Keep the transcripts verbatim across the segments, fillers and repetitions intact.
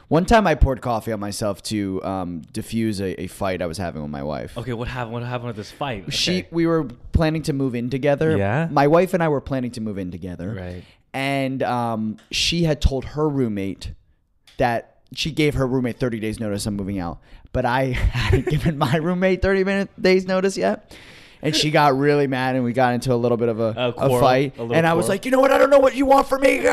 One time I poured coffee on myself to um, diffuse a, a fight I was having with my wife. Okay, what happened? What happened with this fight? Okay. She, we were planning to move in together. Yeah? My wife and I were planning to move in together. Right. And um, she had told her roommate that she gave her roommate thirty days notice I'm moving out. But I hadn't given my roommate thirty minute days notice yet. And she got really mad and we got into a little bit of a, A a, quarrel, fight. a And little I was quarrel. like, you know what? I don't know what you want from me.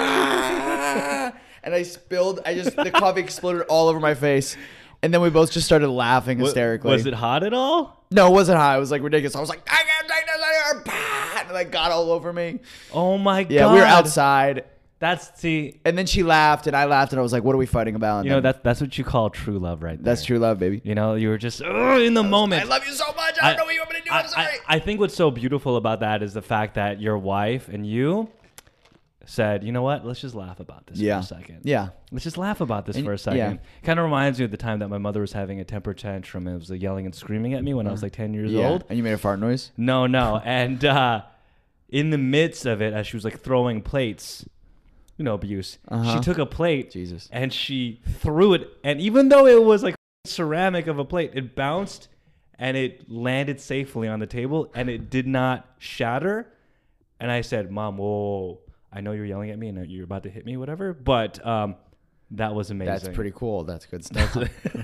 Ah! And I spilled, I just, the coffee exploded all over my face. And then we both just started laughing Wa- hysterically. Was it hot at all? No, it wasn't hot. It was like ridiculous. I was like, I can't take this anymore. Bah! And it like got all over me. Oh my god. Yeah, we were outside. That's see. And then she laughed and I laughed and I was like, what are we fighting about? And You know then- that's that's what you call true love, right there. That's true love, baby. You know, you were just "Ugh," in the moment. I love you so much. I don't know what you want me to do. I'm I, sorry. I, I think what's so beautiful about that is the fact that your wife and you said, you know what, let's just laugh about this Yeah. for a second. Yeah. Let's just laugh about this And- for a second. yeah. Kind of reminds me of the time that my mother was having a temper tantrum and was like, yelling and screaming at me when I was like ten years Yeah. old. And you made a fart noise? No, no. And uh, in the midst of it, as she was like throwing plates, you know, abuse, Uh-huh. she took a plate Jesus. and she threw it. And even though it was like ceramic of a plate, it bounced and it landed safely on the table and it did not shatter. And I said, Mom, whoa, I know you're yelling at me and you're about to hit me, whatever. But um, that was amazing. That's pretty cool. That's good stuff.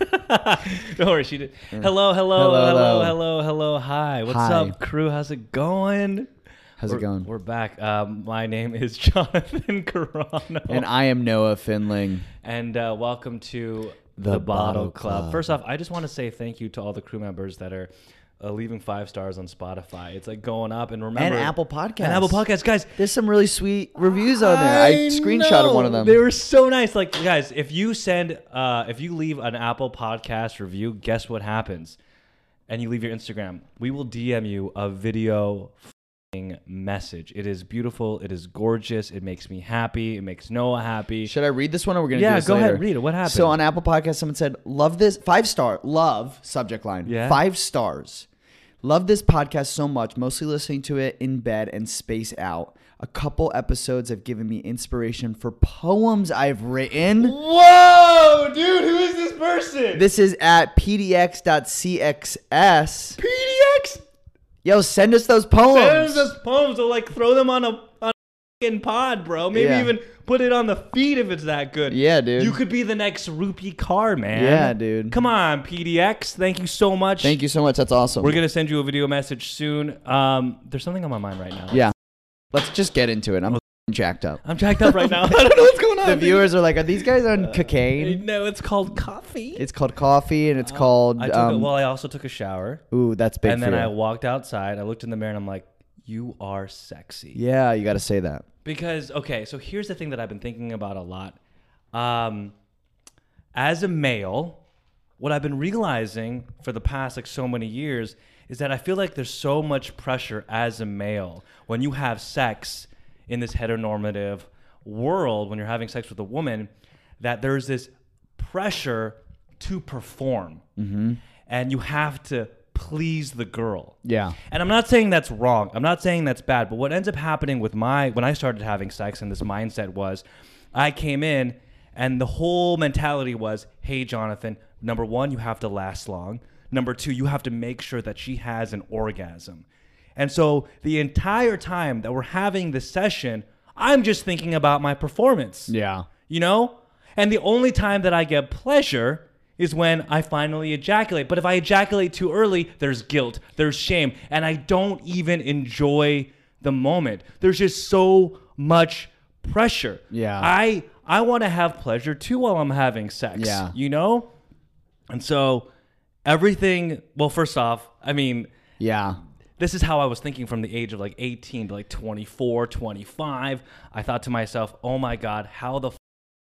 Don't worry, she did. Hello, hello, hello, Hello, hello, hello. hello, Hi. What's Hi. up, crew? How's it going? How's we're, it going? We're back. Um, my name is Jonathan Carano. And I am Noah Finling. And uh, welcome to The the, Bottle, Bottle Club. Club. First off, I just want to say thank you to all the crew members that are uh, leaving five stars on Spotify. It's like going up. And remember, And Apple Podcasts. And Apple Podcasts, guys. There's some really sweet reviews on there. I, screenshotted know. one of them. They were so nice. Like, guys, if you send, uh, if you leave an Apple Podcast review, guess what happens? And you leave your Instagram, we will D M you a video f***ing message. It is beautiful. It is gorgeous. It makes me happy. It makes Noah happy. Should I read this one or we're going to Yeah, do this go later? ahead. Read it. What happened? So on Apple Podcast, someone said, love this. Five star. Love, subject line. Yeah. Five stars. Love this podcast so much, mostly listening to it in bed and space out. A couple episodes have given me inspiration for poems I've written. Whoa, dude, who is this person? This is at p d x dot c x s. P D X. Yo, send us those poems. Send us those poems. Or like throw them on a on a f***ing pod, bro. Maybe Yeah. even put it on the feed if it's that good. Yeah, dude. You could be the next Rupee Carr, man. Yeah, dude. Come on, P D X. Thank you so much. Thank you so much. That's awesome. We're gonna send you a video message soon. Um, there's something on my mind right now. Yeah. Let's just get into it. I'm jacked up. I'm jacked up right now. I don't know what's going on. The viewers are like, are these guys on cocaine? No, it's called coffee. It's called coffee and it's called... I took a, um, well, I also took a shower, ooh, that's big and for then you. I walked outside. I looked in the mirror, and I'm like, "You are sexy." Yeah, you got to say that. Because, okay, so here's the thing that I've been thinking about a lot. Um, as a male, what I've been realizing for the past like so many years is that I feel like there's so much pressure as a male when you have sex in this heteronormative world, when you're having sex with a woman, that there's this pressure to perform. Mm-hmm. And you have to please the girl. Yeah. And I'm not saying that's wrong. I'm not saying that's bad. But what ends up happening with my, when I started having sex and this mindset was, I came in and the whole mentality was, hey, Jonathan, number one, you have to last long. Number two, you have to make sure that she has an orgasm. And so the entire time that we're having this session, I'm just thinking about my performance. Yeah. You know? And the only time that I get pleasure is when I finally ejaculate. But if I ejaculate too early, there's guilt, there's shame, and I don't even enjoy the moment. There's just so much pressure. Yeah. I I want to have pleasure too while I'm having sex. Yeah. You know? And so everything, well, first off, I mean, Yeah. this is how I was thinking from the age of like eighteen to like twenty-four, twenty-five. I thought to myself, oh my God, how the f-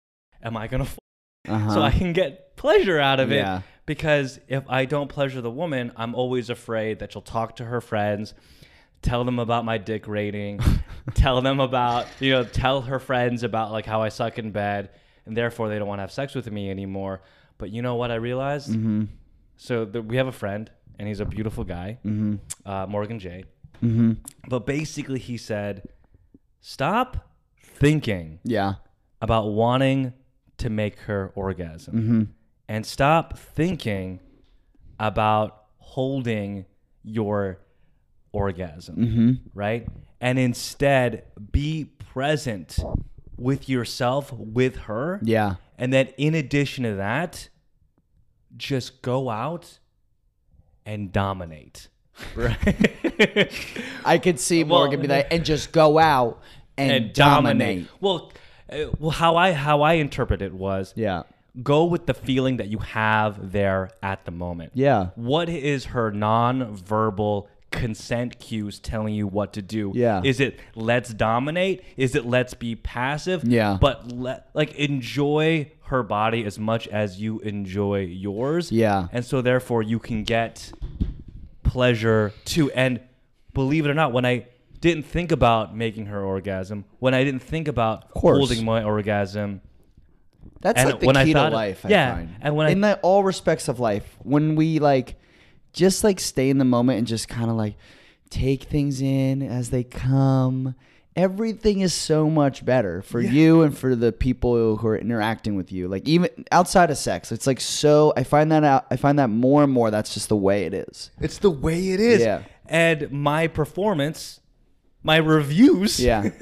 am I going to f- Uh-huh. so I can get pleasure out of it? Yeah. Because if I don't pleasure the woman, I'm always afraid that she'll talk to her friends, tell them about my dick rating, tell them about, you know, tell her friends about like how I suck in bed, and therefore they don't want to have sex with me anymore. But you know what I realized? Mm-hmm. So the, we have a friend, and he's a beautiful guy, Mm-hmm. uh, Morgan J. Mm-hmm. But basically he said, stop thinking Yeah. about wanting to make her orgasm. Mm-hmm. And stop thinking about holding your orgasm, Mm-hmm. right? And instead be present with yourself, with her. Yeah. And then in addition to that, just go out and dominate. Right? I could see Well, Morgan be like, and just go out and, and dominate. dominate. Well, uh, well, how I how I interpret it was Yeah. go with the feeling that you have there at the moment. Yeah. What is her non-verbal consent cues telling you what to do? Yeah. Is it let's dominate? Is it let's be passive? Yeah. But let like enjoy her body as much as you enjoy yours. Yeah. And so therefore you can get pleasure too. And believe it or not, when I didn't think about making her orgasm, when I didn't think about course. holding my orgasm, That's And like the when I key to thought- life, I yeah, find. and when I- in the, all respects of life, when we like just like stay in the moment and just kind of like take things in as they come, everything is so much better for you and for the people who are interacting with you. Like even outside of sex, it's like so. I find that out. I find that more and more. That's just the way it is. it's the way it is. Yeah. And my performance, my reviews Yeah.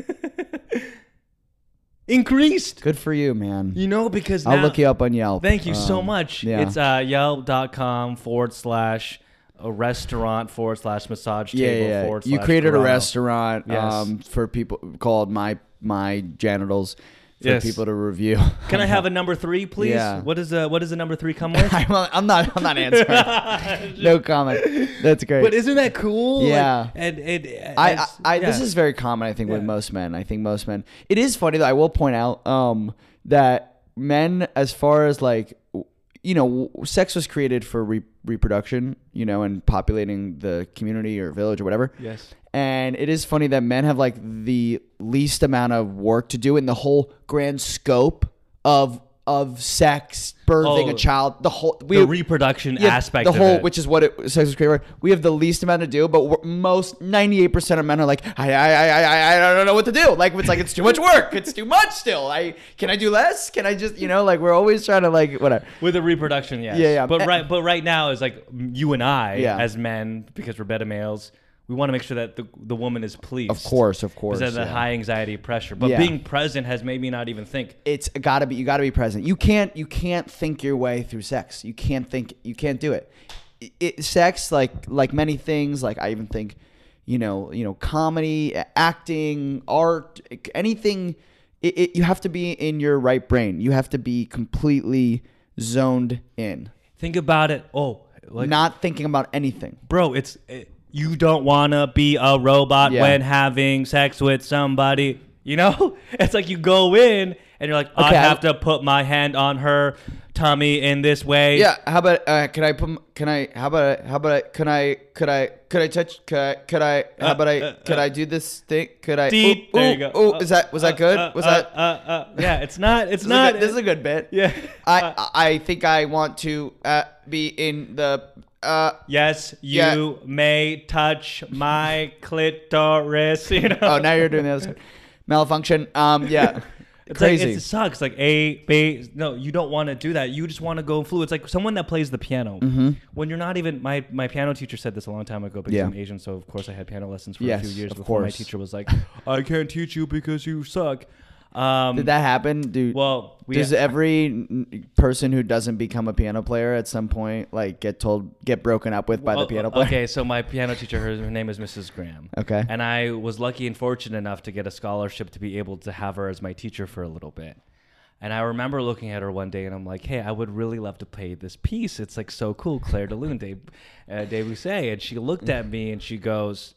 increased. Good for you, man. You know, because I'll now, look you up on Yelp. Thank you so Um, much. yeah. It's uh, yelp.com forward slash a restaurant forward slash massage table Yeah, yeah. yeah. forward You slash created a Corrado. restaurant Yes. um, for people called my my genitals for Yes. people to review. Can I have a number three, please? Yeah. What is uh, what does the number three come with? I'm not. I'm not, I'm not answering. No comment. That's great. But isn't that cool? Yeah. Like, and it. I, I, as- I this yeah. is very common, I think, with Yeah. most men. I think most men. It is funny though. I will point out um, that men, as far as like, w- you know, w- sex was created for re- reproduction, you know, and populating the community or village or whatever. Yes. And it is funny that men have like the least amount of work to do in the whole grand scope of of sex, birthing Oh, a child. The whole we The reproduction yeah, aspect the of whole, it. which is what it, sex was created for. We have the least amount to do, but we're, most ninety-eight percent of men are like, I, I, I, I, I don't know what to do. Like it's like it's too much work. It's too much still. I can I do less? Can I just you know like we're always trying to like whatever. With the reproduction, yes. Yeah, yeah. But Eh. right, but right now is like you and I, Yeah. as men, because we're beta males, we want to make sure that the the woman is pleased. Of course, of course. Because of the yeah. high anxiety pressure. But Yeah. being present has made me not even think. It's gotta be you gotta be present. You can't you can't think your way through sex. You can't think you can't do it. It, it sex like like many things. Like I even think, you know you know comedy, acting, art, anything. It, it, you have to be in your right brain. You have to be completely zoned in, Think about it. Oh, like, not thinking about anything. bro, it's it, you don't want to be a robot Yeah. when having sex with somebody. You know, it's like you go in and you're like, I Okay, I- have to put my hand on her tummy in this way. Yeah. How about uh, can I put? m- Can I? How about? How about? I, can I? Could I? Could I touch? Could I? Could I? How Uh, about I? uh, Could uh, I do this thing? Could I? Deep. Ooh, There ooh, you go. ooh, Uh, is that was that uh, good? uh, Was uh, that? Uh, uh, yeah, it's not. It's This is, a not. good, this is a good bit. Yeah. I Uh, I I think I want to uh, be in the. Uh, Yes, you Yeah. may touch my clitoris. You know. oh, now you're doing the other side. Malfunction. Um. Yeah. It's Crazy. like it sucks. Like A, B. No, you don't want to do that. You just want to go fluid. It's like someone that plays the piano. Mm-hmm. When you're not even my my piano teacher said this a long time ago because Yeah. I'm Asian, so of course I had piano lessons for Yes, a few years of before my course. teacher was like, "I can't teach you because you suck." Um, Did that happen, dude? well, we Does every n- person who doesn't become a piano player at some point like get told get broken up with by the well, piano player? Okay, so my piano teacher, her, her name is Missus Graham. Okay. And I was lucky and fortunate enough to get a scholarship to be able to have her as my teacher for a little bit. And I remember looking at her one day and I'm like, hey, I would really love to play this piece. It's like so cool, Claire de Lune, Dave, uh, Debussy. And she looked at me and she goes,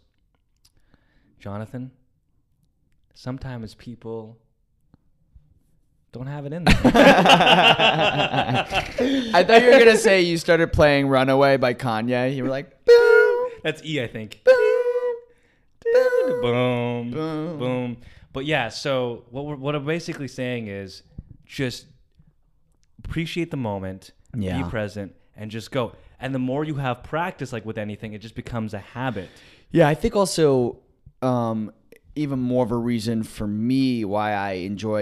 Jonathan, sometimes people don't have it in them. I thought you were gonna say you started playing "Runaway" by Kanye. You were like, boom, That's E, I think. boom, boom, Boom, boom. boom. But yeah, so what we're, what I'm basically saying is just appreciate the moment, Yeah. be present, and just go. And the more you have practice, like with anything, it just becomes a habit. Yeah, I think also um, even more of a reason for me why I enjoy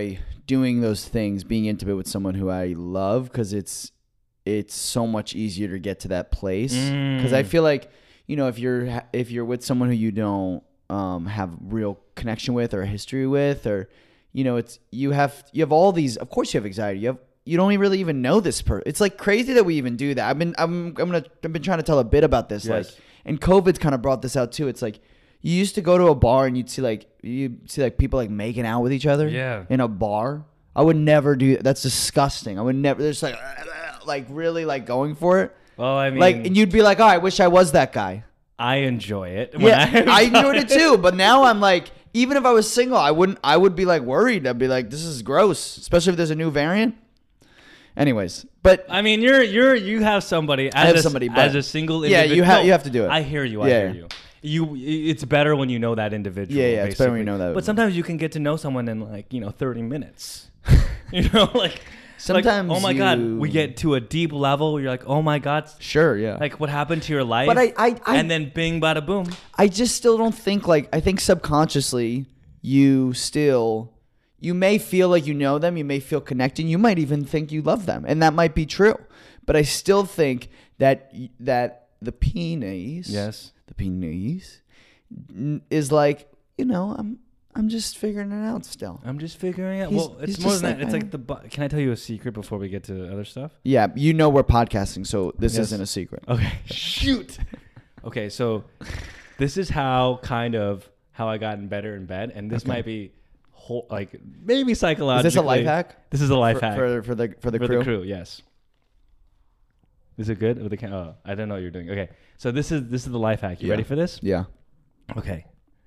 doing those things, being intimate with someone who I love, because it's it's so much easier to get to that place. Because I Mm. feel like, you know, if you're if you're with someone who you don't um, have real connection with or a history with, or you know, it's you have you have all these. Of course, you have anxiety. You have you don't even really even know this person. It's like crazy that we even do that. I've been I'm I'm gonna I've been trying to tell a bit about this. Yes. Like, and COVID's kind of brought this out too. It's like you used to go to a bar and you'd see like you see like people like making out with each other. Yeah. In a bar. I would never do that. That's disgusting. I would never. There's like like really like going for it. Well, I mean, Like, and you'd be like, oh, I wish I was that guy. I enjoy it. when Yeah, I I'm enjoyed it too. But now I'm like, even if I was single, I wouldn't. I would be like worried. I'd be like, this is gross, especially if there's a new variant. Anyways, but I mean, you're you're you have somebody as have a, somebody, but- as a single yeah, individual. you have you have to do it. I hear you. I Yeah. hear you. You, it's better when you know that individual. Yeah, yeah, it's better when you basically. know that. But sometimes you can get to know someone in like you know thirty minutes. you know, like Sometimes like, oh my god, you- we get to a deep level. Where you're like, oh my god, sure, yeah. like what happened to your life? But I- I- I- and then bing, bada boom. I just still don't think like I think subconsciously you still you may feel like you know them, you may feel connected, you might even think you love them, and that might be true. But I still think that that the penis, Yes. the penis n- is like, you know, I'm I'm just figuring it out still. I'm just figuring out. He's- well, it's he's more just than that. like, It's I- like the. bu- Can I tell you a secret before we get to other stuff? Yeah, you know we're podcasting, so this Yes. isn't a secret. Okay. Shoot. Okay, so this is how kind of how I gotten better in bed, and this Okay. might be whole, like maybe psychologically. Is this a life hack? This is a life for, hack for for the for the for crew. the crew. Yes. Is it good? With the cam- oh, I don't know what you're doing. Okay, so this is this is the life hack. You Yeah. ready for this? Yeah. Okay.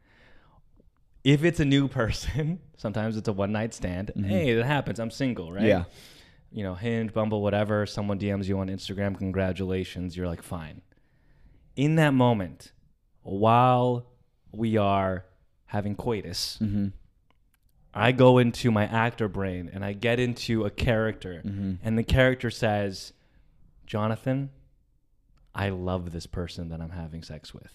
If it's a new person, sometimes it's a one night stand. Hey, it happens. I'm single, right? Yeah. You know, Hinge, Bumble, whatever. Someone D Ms you on Instagram. Congratulations. You're like, fine. In that moment, while we are having coitus, Mm-hmm. I go into my actor brain and I get into a character, Mm-hmm. and the character says, Jonathan, I love this person that I'm having sex with.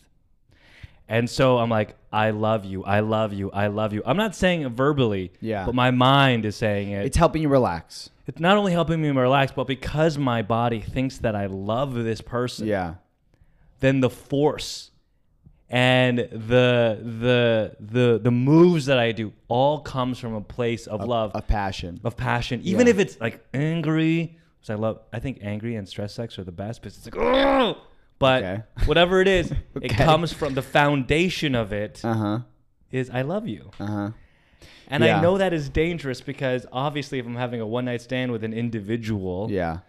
And so I'm like, I love you, I love you, I love you. I'm not saying it verbally, Yeah. but my mind is saying it. It's helping you relax. It's not only helping me relax, but because my body thinks that I love this person, Yeah. then the force and the the the the moves that I do all comes from a place of, Of- love, of passion. of passion. Even Yeah. if it's like angry, which I love. I think angry and stress sex are the best because it's like, oh, but Okay. whatever it is, it Okay. comes from the foundation of it Uh huh. is I love you. Uh huh. And Yeah. I know that is dangerous because obviously if I'm having a one night stand with an individual, Yeah.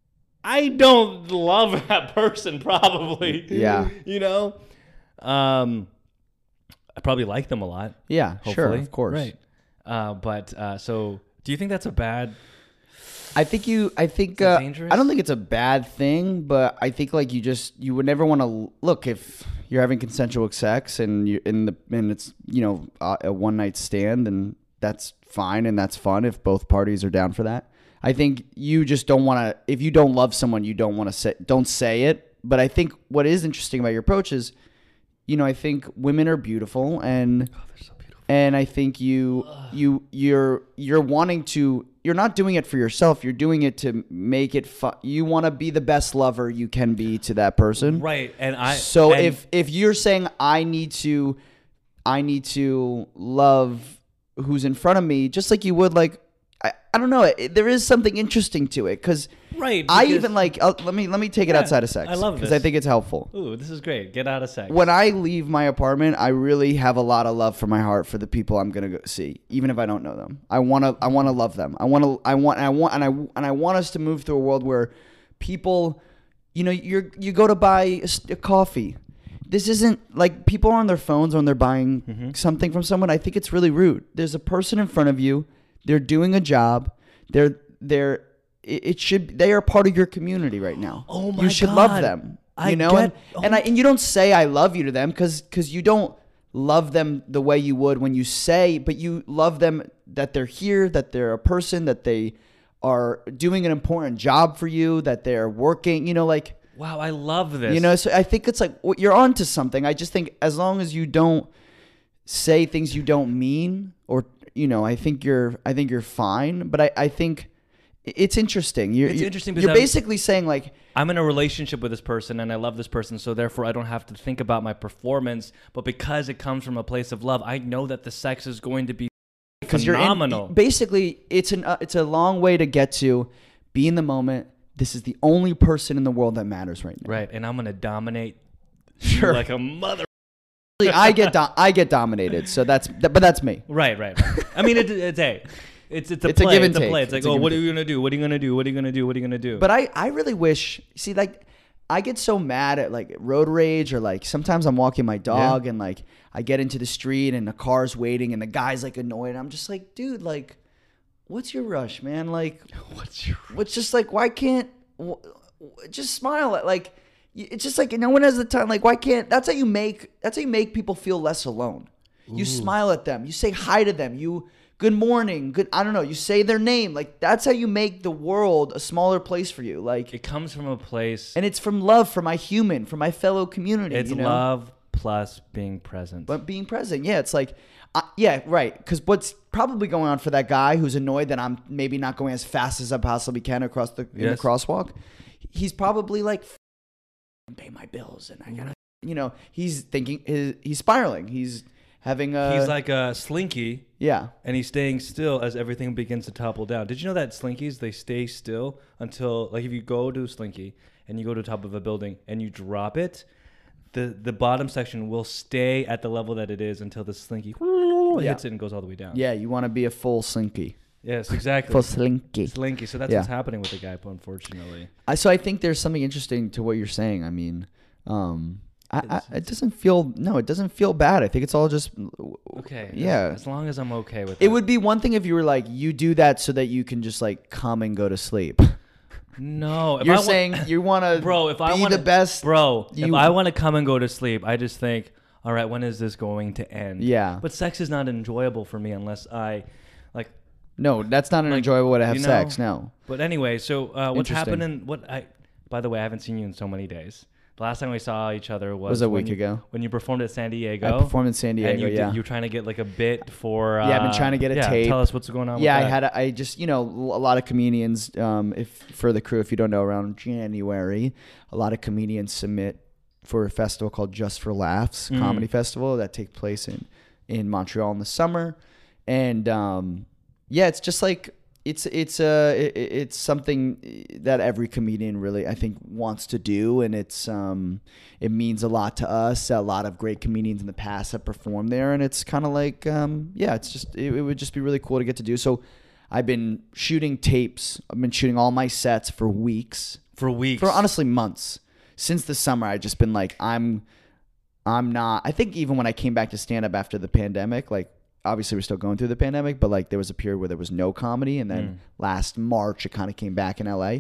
I don't love that person probably. Yeah. You know? Um I probably like them a lot. Yeah. Sure. Hopefully. Of course. Right. Uh but uh so do you think that's a bad I think you. I think. that Uh, dangerous? I don't think it's a bad thing, but I think like you just you would never want to look if you're having consensual sex and you in the and it's you know uh, a one night stand, and that's fine and that's fun if both parties are down for that. I think you just don't want to. If you don't love someone, you don't want to say. Don't say it. But I think what is interesting about your approach is, you know, I think women are beautiful, and Oh, they're so beautiful. and I think you you you're you're wanting to. You're not doing it for yourself. You're doing it to make it fun. You want to be the best lover you can be to that person. Right. And I So and if if you're saying I need to, I need to love who's in front of me, just like you would like, I, I don't know. It, there is something interesting to it because right, I because- even like. Uh, let me let me take it Yeah, outside of sex. I love because this. I think it's helpful. Ooh, this is great. Get out of sex. When I leave my apartment, I really have a lot of love for my heart for the people I'm gonna go see, even if I don't know them. I wanna, I wanna love them. I wanna, I want, and I want, and I and I want us to move through a world where people, you know, you're you go to buy a, s- a coffee. This isn't like people are on their phones when they're buying Mm-hmm. something from someone. I think it's really rude. There's a person in front of you. They're doing a job. They're they're. It it should. They are part of your community right now. Oh my You should love God. them. I You know, get- and, oh and I and you don't say I love you to them because because you don't love them the way you would when you say, but you love them that they're here, that they're a person, that they are doing an important job for you, that they're working. You know, like wow, I love this. you know. So I think it's like well, you're onto something. I just think as long as you don't say things you don't mean, or you know, I think you're, I think you're fine. But I, I think it's interesting. You're, It's you're, interesting because you're I'm- basically saying like, I'm in a relationship with this person and I love this person, so therefore I don't have to think about my performance. But because it comes from a place of love, I know that the sex is going to be because you're in, phenomenal. basically, it's an, uh, it's a long way to get to be in the moment. This is the only person in the world that matters right now. Right, and I'm gonna dominate Sure. you like a mother. I get, do- I get dominated. So that's, but that's me. Right, right. right. I mean, it, it's a, it's it's a It's a play. give and it's a take. play. It's like, It's a oh, give what are and you gonna do? What are you gonna do? What are you gonna do? What are you gonna do? But I, I really wish, see, like, I get so mad at like road rage, or like sometimes I'm walking my dog and like I get into the street and the car's waiting and the guy's like annoyed. I'm just like, dude, like, what's your rush, man? Like, what's your? what's just like, why can't, w- w- just smile at like, y- it's just like no one has the time. Like, why can't, that's how you make, that's how you make people feel less alone. You Ooh. smile at them. You say hi to them. You, good morning. Good. I don't know. You say their name. Like, that's how you make the world a smaller place for you. Like, It comes from a place. and it's from love for my human, for my fellow community. It's you know? love plus being present. But being present. Yeah, it's like, uh, yeah, right. Because what's probably going on for that guy who's annoyed that I'm maybe not going as fast as I possibly can across the, in the Yes. crosswalk, he's probably like, F- pay my bills and I gotta, you know, he's thinking, his, he's spiraling. He's having a, He's like a slinky, yeah. and he's staying still as everything begins to topple down. Did you know that slinkies, they stay still until, like, if you go to a slinky and you go to the top of a building and you drop it, the the bottom section will stay at the level that it is until the slinky Yeah. hits it and goes all the way down. Yeah, you want to be a full slinky. Yes, exactly. Full slinky. Slinky. So that's Yeah. what's happening with the guy, unfortunately. I, so I think there's something interesting to what you're saying. I mean, um, I, I, It's- it doesn't feel, no, it doesn't feel bad. I think it's all just, Okay. Yeah. As, as long as I'm okay with it it. would be one thing if you were like, you do that so that you can just like come and go to sleep. No. If You're I wa- saying you want to Bro, if be I want the best. Bro, if you- I want to come and go to sleep, I just think, all right, when is this going to end? Yeah. But sex is not enjoyable for me unless I, like. No, that's not an Like, enjoyable way to have you know, sex. No. But anyway, so uh, what's Interesting. happening? What I? By the way, I haven't seen you in so many days. The last time we saw each other was, Was a when week you- ago. when you performed at San Diego. I performed in San Diego. And you, yeah. did, you were trying to get like a bit for. Uh, Yeah, I've been trying to get a yeah, tape. Tell us what's going on. Yeah, I with that. had a, I just you know a lot of comedians. Um, if for the crew, if you don't know, around January, a lot of comedians submit for a festival called Just for Laughs Mm. Comedy Festival that takes place in in Montreal in the summer, and um, yeah, it's just like it's it's uh it, it's something that every comedian really I think wants to do, and it's um it means a lot to us. A lot of great comedians in the past have performed there, and it's kind of like um yeah, it's just it, it would just be really cool to get to do. So I've been shooting tapes. I've been shooting all my sets for weeks, for weeks. for honestly months. Since the summer, I've just been like, I'm, I'm not. I think even when I came back to stand up after the pandemic, like obviously we're still going through the pandemic, but like there was a period where there was no comedy, and then Mm. last March it kind of came back in L A.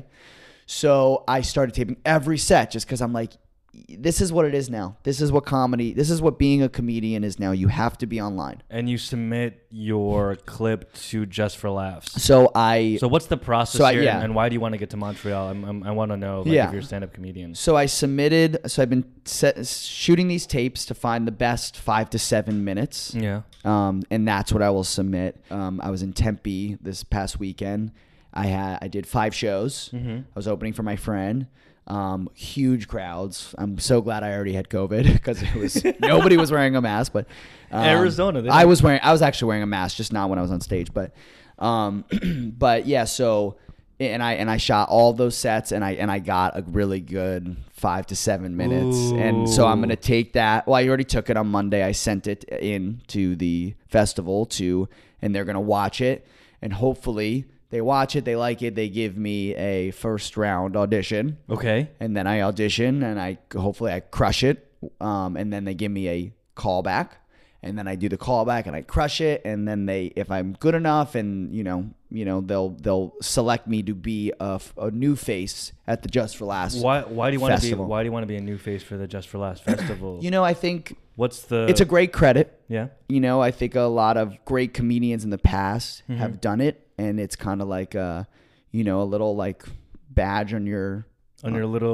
So I started taping every set just because I'm like, this is what it is now. This is what comedy. This is what being a comedian is now. You have to be online. And you submit your clip to Just for Laughs. So I. So what's the process So I- here, yeah. and why do you want to get to Montreal? I'm, I'm, I want to know like, Yeah. if you're a stand-up comedian. So I submitted. So I've been set, shooting these tapes to find the best five to seven minutes. Yeah. Um, and that's what I will submit. Um, I was in Tempe this past weekend. I had I did five shows. Mm-hmm. I was opening for my friend. Um, huge crowds. I'm so glad I already had COVID because it was nobody was wearing a mask. But um, Arizona, they I don't- was wearing. I was actually wearing a mask, just not when I was on stage. But, um, but yeah. So and I and I shot all those sets, and I and I got a really good five to seven minutes. And so I'm gonna Ooh. take that. Well, I already took it on Monday. I sent it in to the festival to, and they're gonna watch it, and hopefully they watch it, they like it, they give me a first round audition, Okay. and then I audition, and I hopefully I crush it, um, and then they give me a callback, and then I do the callback and I crush it, and then they, if I'm good enough, and you know, you know, they'll they'll select me to be a, a new face at the Just for Laughs. Why? Why do you want to be? Festival. Why do you want to be a new face for the Just for Laughs festival? You know, I think What's the? it's a great credit. yeah. You know, I think a lot of great comedians in the past Mhm. have done it, and it's kind of like a, you know, a little like badge on your On your little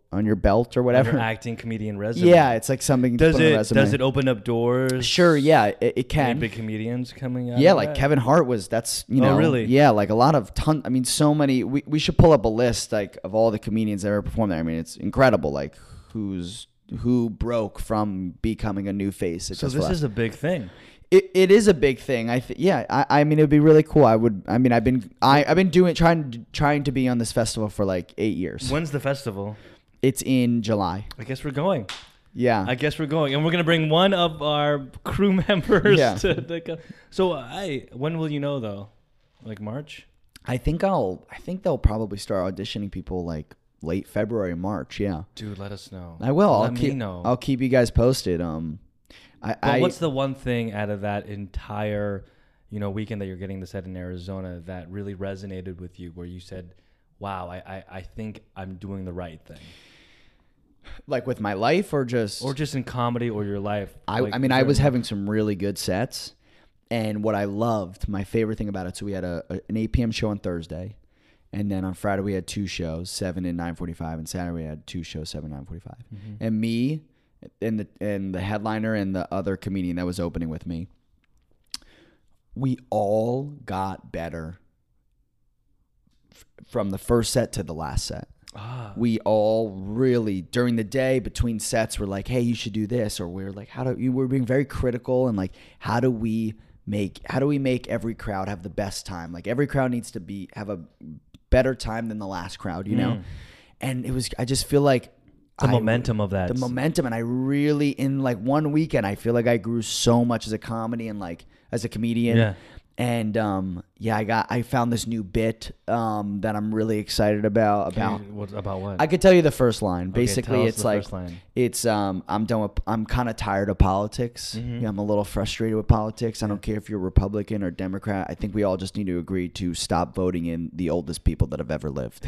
on your belt or whatever. Your acting comedian resume. Yeah, it's like something. Does to put on a it resume. does it open up doors? Sure, yeah, it, it Any can. big comedians coming out? Yeah, of like that? Kevin Hart was. That's you Oh, know. really? Yeah, like a lot of ton. I mean, so many. We we should pull up a list like of all the comedians that ever performed there. I mean, it's incredible. Like who's who broke from becoming a new face. At So Just this for is a big thing. It, it is a big thing. I th- yeah. I, I mean, it'd be really cool. I would. I mean, I've been I I've been doing trying trying to be on this festival for like eight years. When's the festival? It's in July. I guess we're going. Yeah. I guess we're going, and we're gonna bring one of our crew members Yeah. to the. co- So I, when will you know though? Like March? I think I'll. I think they'll probably start auditioning people like late February, March. Yeah. Dude, let us know. I will. Let I'll me keep. know. I'll keep you guys posted. Um, I. Well, I what's the one thing out of that entire, you know, weekend that you're getting to set in Arizona that really resonated with you, where you said, "Wow, I, I, I think I'm doing the right thing," like with my life or just or just in comedy or your life? I. Like, I mean, is I there- was having some really good sets, and what I loved, my favorite thing about it. So we had a, a an eight p.m. show on Thursday, and then on Friday we had two shows, seven and nine forty-five, and Saturday we had two shows, seven and nine forty-five, Mhm. and me. And the and the headliner and the other comedian that was opening with me, we all got better f- from the first set to the last set. Ah. We all really during the day between sets were like, "Hey, you should do this," or we we're like, "How do you?" We're being very critical and like, "How do we make? How do we make every crowd have the best time? Like every crowd needs to be have a better time than the last crowd, you know?" Mm. And it was. I just feel like. The I- momentum of that. the momentum, and I really in like one weekend I feel like I grew so much as a comedy and like as a comedian. Yeah. And um yeah, I got I found this new bit um that I'm really excited about Can about you- what, about what? I could tell you the first line. Okay, Basically tell us it's the like first line. it's um I'm done with I'm kind of tired of politics. Mhm. Yeah, I'm a little frustrated with politics. I don't care if you're Republican or Democrat. I think we all just need to agree to stop voting in the oldest people that have ever lived.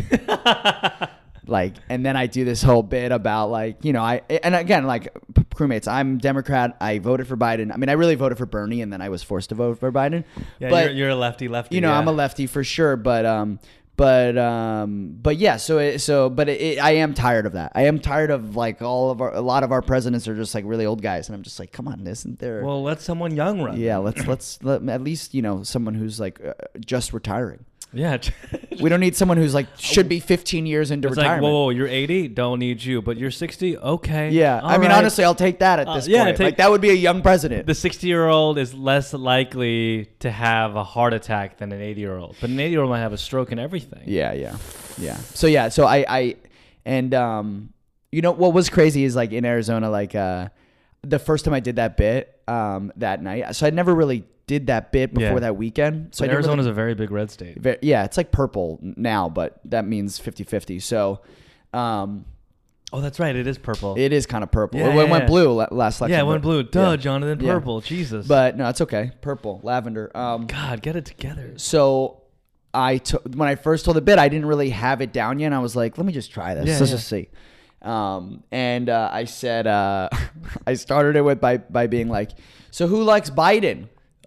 Like, and then I do this whole bit about like, you know, I, and again, like p- crewmates, I'm Democrat. I voted for Biden. I mean, I really voted for Bernie and then I was forced to vote for Biden. Yeah, but, you're, you're a lefty lefty. you know, yeah. I'm a lefty for sure. But, um, but, um, but yeah, so, it, so, but it, it, I am tired of that. I am tired of like all of our, a lot of our presidents are just like really old guys. And I'm just like, come on, isn't there? Well, let someone young run. yeah, let's, let's let, at least, you know, someone who's like uh, just retiring. Yeah. We don't need someone who's like, should be fifteen years into It's like, retirement. whoa, whoa, you're eighty, don't need you, but you're sixty, okay. Yeah, all I mean, right. honestly, I'll take that at Uh, this yeah, point. take- like that would be a young president. The sixty-year-old is less likely to have a heart attack than an eighty-year-old, but an eighty-year-old might have a stroke and everything. yeah, yeah, yeah. So yeah, so I, I, and um, you know what was crazy is like in Arizona, like uh, the first time I did that bit um that night, so I never really did that bit before Yeah. that weekend. So So I didn't really- Arizona's a very big red state. Ve- yeah, it's like purple now, but that means fifty-fifty. So, um, Oh, that's right, it is purple. it is kind of purple. Yeah, it yeah, went yeah. blue la- last election. yeah, it went but- blue. Duh, yeah. Jonathan, Yeah. purple. Jesus. But no, it's okay. Purple, lavender. Um, God, get it together. So I took when I first told the bit, I didn't really have it down yet. And I was like, let me just try this. Yeah, Let's yeah. just see. Um, and uh, I said, uh, I started it with by by being like, so who likes Biden?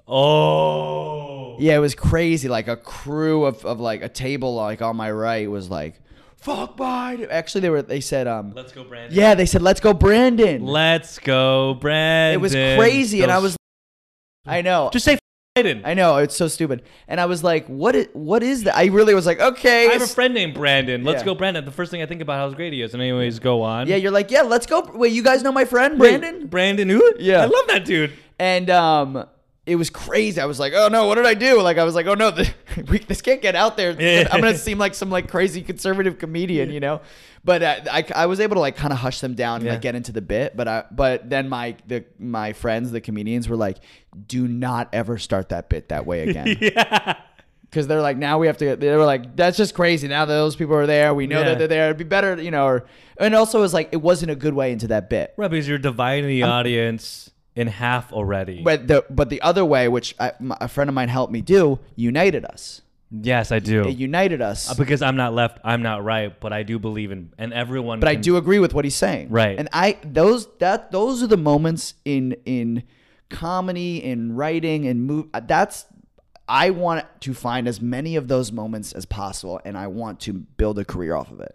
Oh. Yeah, it was crazy. Like a crew of, of like a table like on my right was like, fuck Biden. Actually, they were they said, um, Let's go, Brandon. yeah, they said, let's go, Brandon. Let's go, Brandon. It was crazy, and I Those- was, I know. Just say Biden. I know, it's so stupid. And I was like, what is, what is that? I really was like, okay. I have a friend named Brandon. Let's Yeah. go, Brandon. The first thing I think about how great he is. And anyways, go on. Yeah, you're like, yeah, let's go. Wait, you guys know my friend, Wait, Brandon? Brandon who? Yeah. I love that dude. And um, it was crazy. I was like, oh no, what did I do? Like, I was like, oh no, the, we, this can't get out there. Yeah. I'm gonna seem like some like crazy conservative comedian, you know? But uh, I, I was able to like kind of hush them down and Yeah. like get into the bit. But I, but then my the my friends, the comedians, were like, do not ever start that bit that way again. Yeah. Because they're like, now we have to. They were like, that's just crazy. Now that those people are there, we know Yeah. that they're there. It'd be better, you know. Or, and also, it was like, it wasn't a good way into that bit. Right, because you're dividing the audience in half already. But the but the other way, which I, my, a friend of mine helped me do, united us. Yes, I do. It united us. Uh, because I'm not left, I'm not right, but I do believe in, and everyone. but I can- do agree with what he's saying. Right. And I those that those are the moments in in comedy, in writing, and move. That's I want to find as many of those moments as possible, and I want to build a career off of it.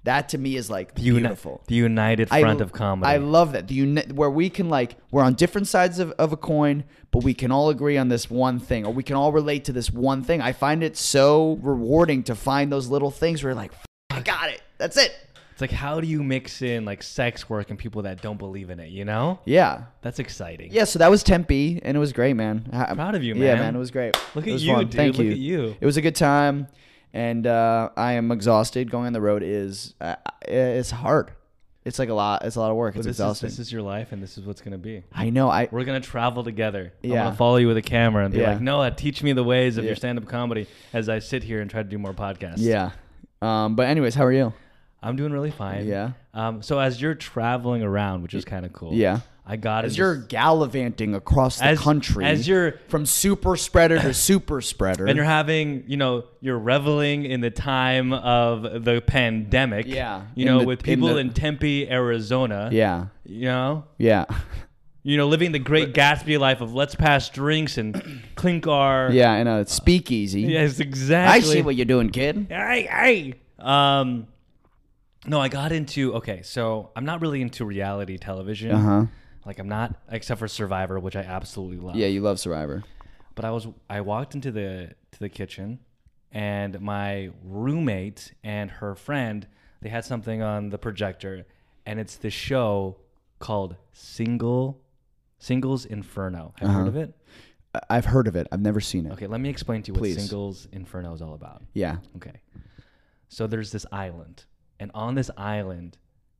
That to me is like The uni- beautiful. the united I- front of comedy. I love that. The uni- where we can like we're on different sides of, of a coin, but we can all agree on this one thing, or we can all relate to this one thing. I find it so rewarding to find those little things where you're like, I got it. That's it. It's like, how do you mix in like sex work and people that don't believe in it? You know, Yeah. that's exciting. Yeah. So that was Tempe, and it was great, man. I'm Proud of you, Yeah, man. man. It was great. Look It at was you, fun. dude. Thank Look you. at you. It was a good time, and uh, I am exhausted. Going on the road is uh, it's hard. It's like a lot. It's a lot of work. But It's this is, exhausting. this is your life, and this is what's gonna be. I know. I We're gonna travel together. I'm Yeah. gonna follow you with a camera and be Yeah. like, Noah, teach me the ways of Yeah. your stand-up comedy as I sit here and try to do more podcasts. yeah. Um. But anyways, how are you? I'm doing really fine. Yeah. Um. So as you're traveling around, which is kind of cool. Yeah. I got As it. you're gallivanting across the as, country, as you're from super spreader to super spreader, and you're having, you know, you're reveling in the time of the pandemic. Yeah. You In know, the- with in people the- in Tempe, Arizona. yeah, You know, yeah, you know, living the Great Gatsby life of let's pass drinks and clink our. yeah. And a speakeasy. Yes, exactly. I see what you're doing, kid. Hey, hey. Um, no, I got into okay. So I'm not really into reality television. Uh huh. Like I'm not, except for Survivor, which I absolutely love. Yeah, you love Survivor. But I was, I walked into the to the kitchen, and my roommate and her friend, they had something on the projector, and it's the show called Single, Singles Inferno. Have you Uh-huh. heard of it? I- I've heard of it. I've never seen it. Okay, let me explain to you Please. what Singles Inferno is all about. Yeah. Okay. So there's this island, and on this island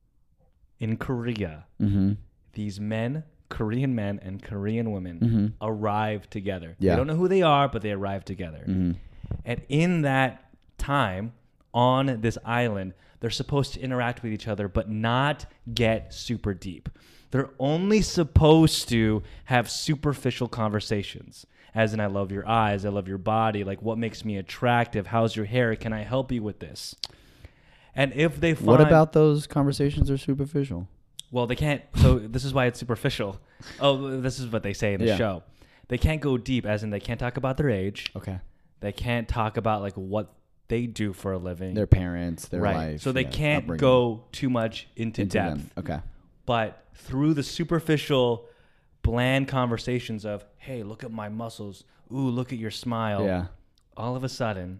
in Korea, Mm-hmm. these men, Korean men and Korean women, Mm-hmm. arrive together. Yeah. They don't know who they are, but they arrive together. Mm-hmm. And in that time on this island, they're supposed to interact with each other, but not get super deep. They're only supposed to have superficial conversations. As in, I love your eyes, I love your body, like what makes me attractive, how's your hair, can I help you with this? And if they find... What about those conversations are superficial? Well, they can't... So this is why it's superficial. Oh, this is what they say in the Yeah. show. They can't go deep, as in they can't talk about their age. Okay. They can't talk about like what they do for a living. Their parents, their right. life. So they yeah, can't upbringing. go too much into, into depth. them. Okay. But through the superficial, bland conversations of, hey, look at my muscles. Ooh, look at your smile. Yeah. All of a sudden,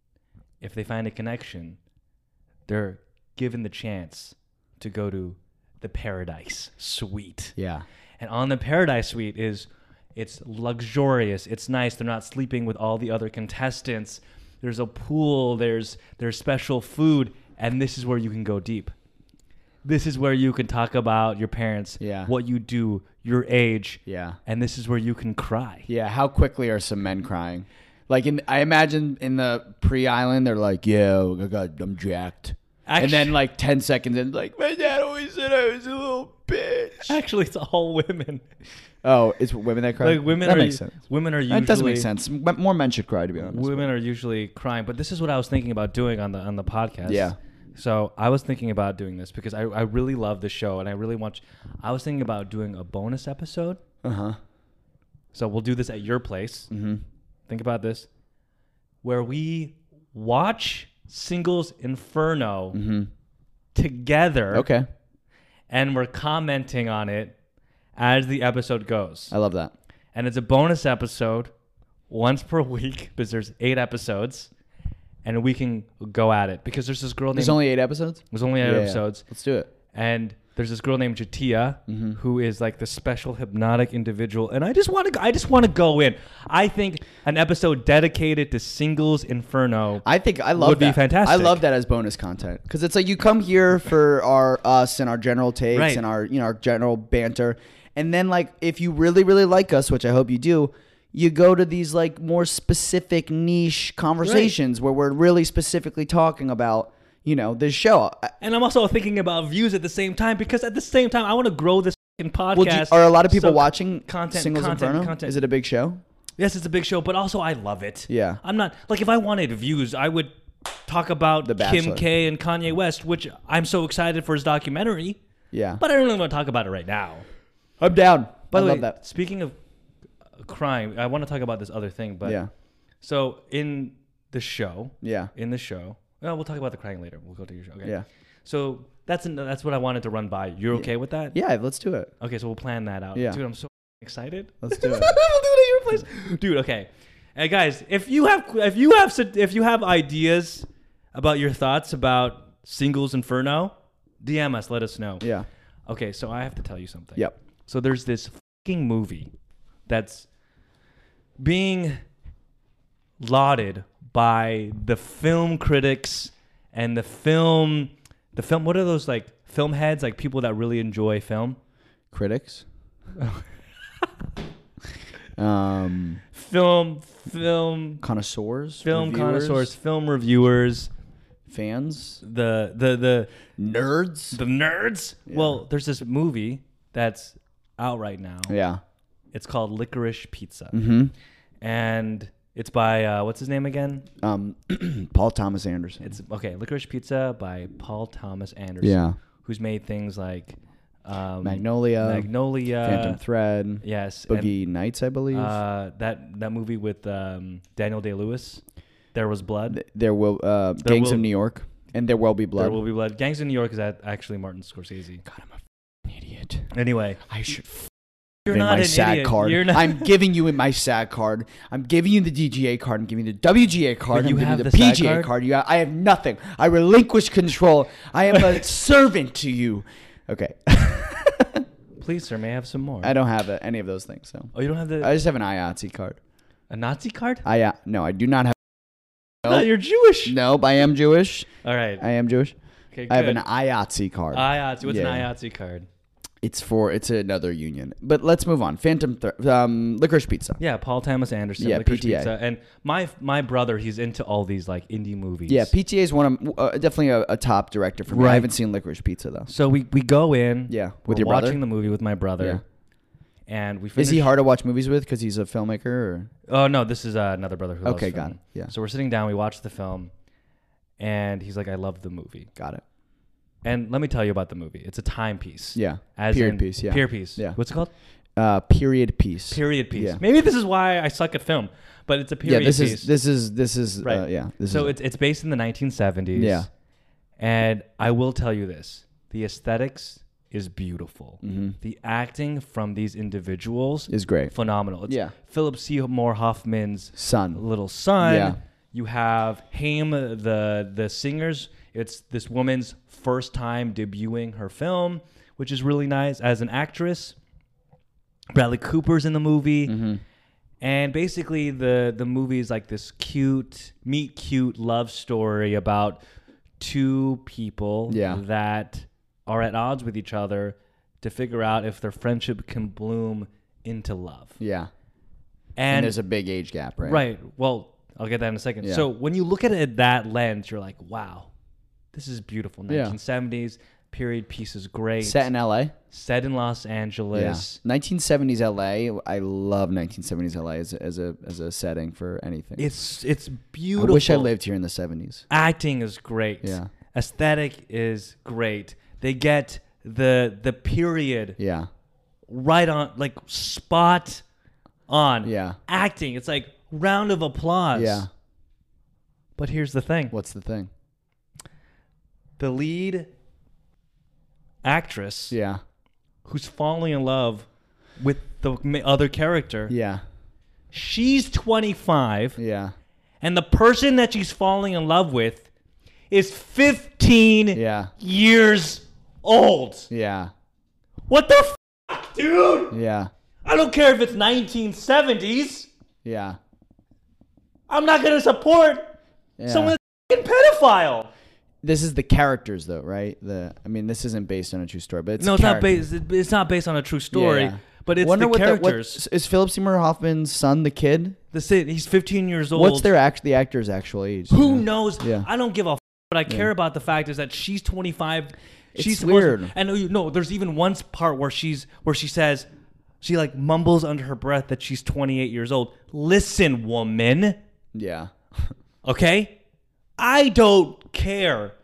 if they find a connection, they're given the chance to go to the Paradise Suite. Yeah. And on the Paradise Suite is, it's luxurious. It's nice. They're not sleeping with all the other contestants. There's a pool. There's there's special food. And this is where you can go deep. This is where you can talk about your parents, Yeah. what you do, your age. Yeah. And this is where you can cry. Yeah. How quickly are some men crying? Like in, I imagine in the pre-island, they're like, "Yeah, I got, I'm jacked," and then Actu- like ten seconds in, like, "My dad always said I was a little bitch." Actually, it's all women. Oh, it's women that cry. Like women that are makes sense. women are usually That doesn't make sense. M- More men should cry, to be honest. Women are usually crying, but this is what I was thinking about doing on the on the podcast. Yeah. So I was thinking about doing this because I, I really love the show and I really want. I was thinking about doing a bonus episode. Uh huh. So we'll do this at your place. Mm-hmm. Think about this, where we watch Singles Inferno Mm-hmm. together. Okay. And we're commenting on it as the episode goes. I love that. And it's a bonus episode once per week because there's eight episodes. And we can go at it because there's this girl named... There's only eight episodes? There's only eight Yeah, yeah. episodes. Let's do it. And there's this girl named Jatia Mhm. who is like the special hypnotic individual. And I just want to I just want to go in. I think an episode dedicated to Singles Inferno I think I love would that. be fantastic. I love that as bonus content because it's like you come here for our us and our general takes Right. and our you know our general banter, and then like if you really really like us, which I hope you do, you go to these like more specific niche conversations where we're really specifically talking about you know this show. I- And I'm also thinking about views at the same time because at the same time I want to grow this fucking podcast. Well, do you- are a lot of people So- watching content, Singles content, Inferno? content. Is it a big show? Yes, it's a big show, but also I love it. Yeah. I'm not like if I wanted views, I would talk about The Kim Bachelor. K and Kanye West, which I'm so excited for his documentary. Yeah. But I don't really want to talk about it right now. I'm down. By I the love way, that. speaking of crime, I want to talk about this other thing. But Yeah. so in the show, Yeah. in the show, well, we'll talk about the crying later. We'll go to your show. Okay. Yeah. So that's an, that's what I wanted to run by. You're okay with that? Yeah, let's do it. Okay, so we'll plan that out. Yeah. Dude, I'm so excited. Let's do it. we'll do it at your place. Dude, okay. Hey guys, if you have if you have if you have ideas about your thoughts about Singles Inferno, D M us, let us know. Yeah. Okay, so I have to tell you something. Yep. So there's this fucking movie that's being lauded by the film critics and the film the film what are those like film heads, like people that really enjoy film? Critics. um, film film connoisseurs. film reviewers, connoisseurs, film reviewers, fans, the the the nerds. the nerds. Yeah. Well, there's this movie that's out right now. Yeah. It's called Licorice Pizza. Mm-hmm. And it's by uh, what's his name again? Um, Paul Thomas Anderson. It's okay, Licorice Pizza by Paul Thomas Anderson. Yeah. Who's made things like um, Magnolia, Magnolia, Phantom Thread, yes, Boogie Nights, I believe. and, uh, that that movie with um, Daniel Day-Lewis. There Was Blood. Th- there will uh, There Gangs will- of New York, and There Will Be Blood. There Will Be Blood. Gangs of New York is at actually Martin Scorsese. God, I'm a f***ing idiot. Anyway, I should f- you're in not my an SAG idiot. card. You're not. I'm giving you in my SAG card. I'm giving you the D G A card. I'm giving you the W G A card. But you I'm giving have you the, the SAG P G A card? card. You, I have nothing. I relinquish control. I am a servant to you. Okay. Please, sir, may I have some more? I don't have uh, any of those things. So oh, you don't have the I just have an I A T S E card. a Nazi card? I uh, no, I do not have. No, you're Jewish. Nope, I am Jewish. All right. I am Jewish. Okay, I have good. an I A T S E card. I A T S E. What's Yeah. an I A T S E card? It's for it's another union. But let's move on. Phantom Th- um Licorice Pizza. Yeah, Paul Thomas Anderson. Yeah, Licorice P T A. Pizza. And my my brother, he's into all these like indie movies. Yeah, P T A is one of uh, definitely a, a top director for me. Right. I haven't seen Licorice Pizza though. So we we go in. Yeah, We're with your watching brother. the movie with my brother. Yeah. And we finish. Is he hard to watch movies with because he's a filmmaker? Or? Oh no, this is uh, another brother who loves Okay, got film. it. Yeah, So we're sitting down, we watch the film, and he's like, "I love the movie." got it. And let me tell you about the movie. It's a timepiece. Yeah, As period in- piece. Yeah, Period piece. Yeah. What's it called? uh, period piece. Period piece. Yeah. Maybe this is why I suck at film, but it's a Yeah, period this piece. is this is this is Right. uh, yeah. This so is it's it's based in the nineteen seventies. Yeah. And I will tell you this: the aesthetics is beautiful. Mhm. The acting from these individuals is great. phenomenal. It's Yeah. Philip Seymour Hoffman's Son. little son. Yeah. You have Haim, the the singers. It's this woman's first time debuting her film, which is really nice as an actress. Bradley Cooper's in the movie. Mm-hmm. And basically the the movie is like this cute, meet cute love story about two people Yeah. that are at odds with each other to figure out if their friendship can bloom into love. Yeah, And, and there's a big age gap, right? right. Well, I'll get that in a second. Yeah. So when you look at it at that lens, you're like, wow, this is beautiful. Yeah. nineteen seventies period piece is great. Set in L A. Set in Los Yeah, Angeles. nineteen seventies L A. I love nineteen seventies L A as a, as a as a setting for anything. It's it's I beautiful. wish I lived here in the seventies. Acting is great. Yeah. Aesthetic is great. They get the the period Yeah, right on, like spot on. yeah, Acting, it's like round of applause. yeah. But here's the thing. What's the thing? The lead actress Yeah, who's falling in love with the ma- other character, yeah, she's twenty-five, yeah, and the person that she's falling in love with is fifteen yeah, years old. yeah, What the f***, dude? yeah, I don't care if it's nineteen seventies. yeah. I'm not going to support Yeah. someone that's a pedophile. This is the characters, though, right? The I mean, this isn't based on a true story, but it's No, it's not characters. based. It's not based on a true story, Yeah. but it's Wonder the what the- what- characters. is Philip Seymour Hoffman's son the kid? The si- he's fifteen years old. What's their act? The actor's actual age? Who you know? knows? Yeah. I don't give a. F- but I care Yeah. about the fact is that she's twenty-five. It's She's supposed- weird. And you know, there's even one part where she's where she says, she like mumbles under her breath that she's twenty-eight years old. Listen, woman. Yeah, Okay? I don't care.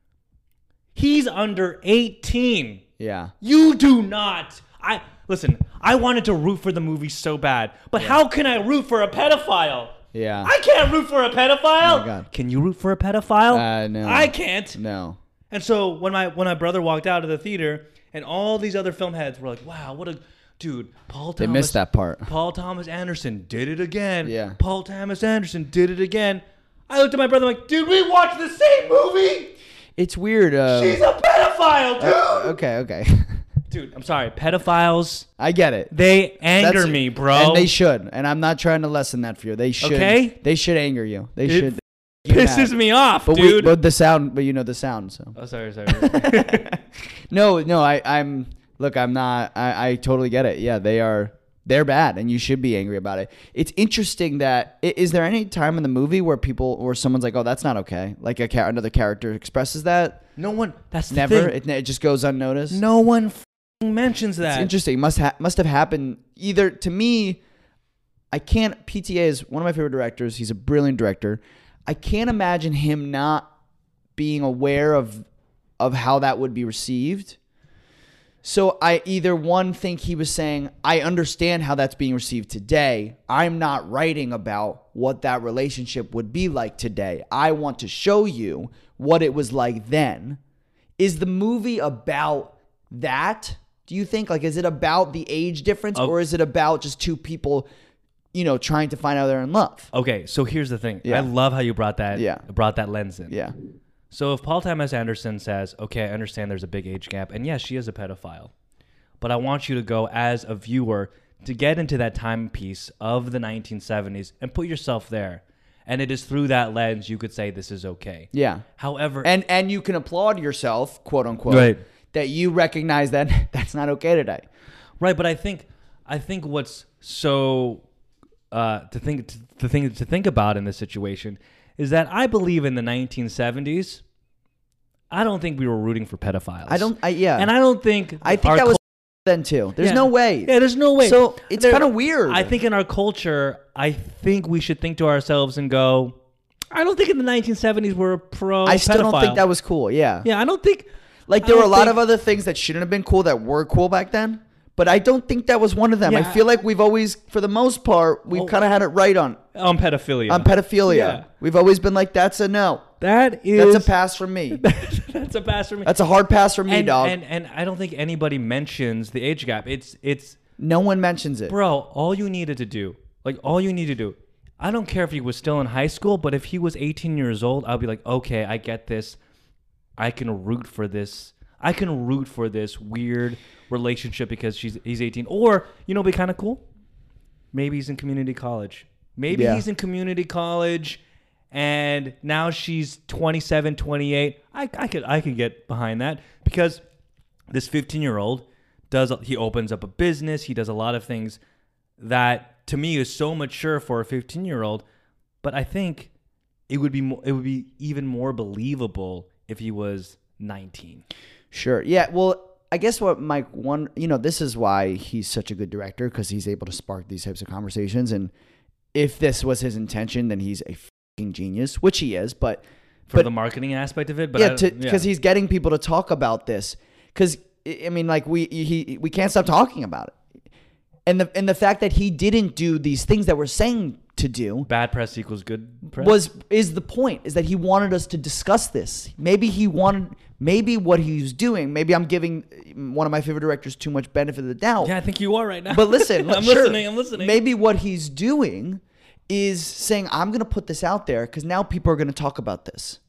He's under eighteen. yeah, You do not. I listen, I wanted to root for the movie so bad. But how can I root for a pedophile? yeah. I can't root for a pedophile. Oh my God. Can you root for a pedophile? Uh, no. I can't. No. And so when my when my brother walked out of the theater, and all these other film heads were like, "Wow, what a dude!" Paul They Thomas, missed that part. Paul Thomas Anderson did it again. Yeah. Paul Thomas Anderson did it again. I looked at my brother like, "Dude, we watched the same movie. It's weird. Uh, She's a pedophile, dude." uh, okay, okay. Dude, I'm sorry. Pedophiles, I get it. they anger That's- me, bro. And they should. And I'm not trying to lessen that for you. They should. Okay? They should anger you. They It should. you pisses mad. me off, But we, dude. but the sound. But you know the sound. So oh, sorry, sorry. no, no. I, I'm. Look, I'm not. I, I totally get it. Yeah, they are. They're bad, and you should be angry about it. It's interesting that i- is there any time in the movie where people or someone's like, "Oh, that's not okay," like a char- another character expresses that? no one. That's the Never. thing. It, ne- it just goes unnoticed. No one f***ing mentions It's that. interesting. Must ha- must have happened either to me. I can't. P T A is one of my favorite directors. He's a brilliant director. I can't imagine him not being aware of of how that would be received. So I either one think he was saying, I understand how that's being received today. I'm not writing about what that relationship would be like today. I want to show you what it was like then. Is the movie about that? Do you think? Like, is it about the age difference, Oh. or is it about just two people, you know, trying to find out they're in love? Okay, so here's the thing. Yeah. I love how you brought that. Yeah. Brought that lens in. Yeah. So if Paul Thomas Anderson says, "Okay, I understand there's a big age gap, and yes, she is a pedophile, but I want you to go as a viewer to get into that timepiece of the nineteen seventies and put yourself there, and it is through that lens you could say this is okay." Yeah. However, And and you can applaud yourself, quote unquote, Right. that you recognize that that's not okay today. right, but I think I think what's so uh, to think to, to think to think about in this situation is that I believe in the nineteen seventies. I don't think we were rooting for pedophiles. I don't. I, yeah. and I don't think I think our that was cul- then too. There's Yeah. no way. Yeah, there's no way. So it's There- kind of weird. I think in our culture, I think we should think to ourselves and go, I don't think in the nineteen seventies we're pro I still pedophile. don't think that was cool. Yeah. Yeah, I don't think. Like I there were a don't lot think- of other things that shouldn't have been cool that were cool back then. But I don't think that was one of them. I Yeah. feel like we've always, for the most part, we've Oh. kind of had it right on on pedophilia. on pedophilia. Yeah. We've always been like, that's a no. That is That's a pass from me. that's a pass for me. That's a hard pass from me, and, dog. and and I don't think anybody mentions the age gap. It's it's no one mentions it. bro. All you needed to do, like all you need to do. I don't care if he was still in high school, but if he was eighteen years old, I'll be like, okay, I get this. I can root for this. I can root for this weird relationship because she's he's eighteen. Or, you know, it'd be kind of cool. Maybe he's in community college. Maybe Yeah. he's in community college and now she's twenty-seven, twenty-eight. I, I could I could get behind that because this fifteen-year-old does he opens up a business. He does a lot of things that to me is so mature for a fifteen-year-old, but I think it would be mo- it would be even more believable if he was nineteen. Sure. Yeah. Well, I guess what Mike one, you know, this is why he's such a good director, because he's able to spark these types of conversations. And if this was his intention, then he's a fucking genius, which he is. But For but the marketing aspect of it, but yeah, I- because he's getting people to talk about this. Because I mean, like we he we can't stop talking about it. And the and the fact that he didn't do these things that we're saying to do bad press equals good press. was is the point, is that he wanted us to discuss this. Maybe he wanted maybe what he was doing, maybe I'm giving one of my favorite directors too much benefit of the doubt. Yeah, I think you are right now. But listen, I'm sure, listening. I'm listening. Maybe what he's doing is saying, I'm going to put this out there because now people are going to talk about this.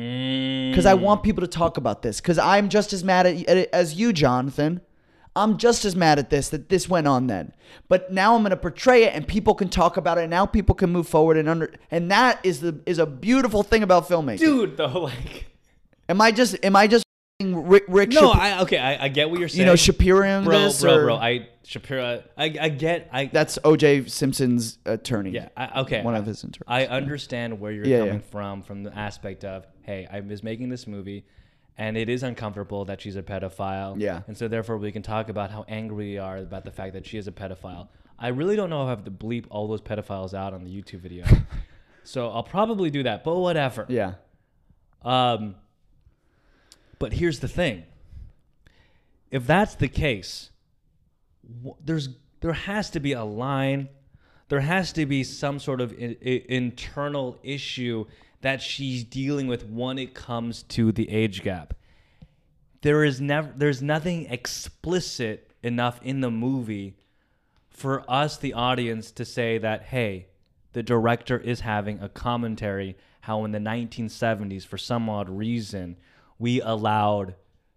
Mm. Because I want people to talk about this. Because I'm just as mad at, at it as you, Jonathan. I'm just as mad at this, that this went on then. But now I'm going to portray it and people can talk about it. And now people can move forward and under. And that is the is a beautiful thing about filmmaking. dude, though, like Am I just am I just Rick, Rick no, Shap- I okay, I, I get what you're saying. you know, Shapiroing bro, this? bro, or- bro. I Shapiro. I I get. I That's O J Simpson's attorney. yeah. I, okay, One I, of his attorneys. I understand where you're Yeah, coming yeah. from, from the aspect of, hey, I was making this movie, and it is uncomfortable that she's a pedophile. Yeah. And so therefore we can talk about how angry we are about the fact that she is a pedophile. I really don't know if I have to bleep all those pedophiles out on the YouTube video, so I'll probably do that. But whatever. Yeah. Um, but here's the thing. If that's the case, wh- there's there has to be a line. There has to be some sort of I- I- internal issue that she's dealing with when it comes to the age gap. there is never there's nothing explicit enough in the movie for us, the audience, to say that, hey, the director is having a commentary how in the nineteen seventies, for some odd reason, we allowed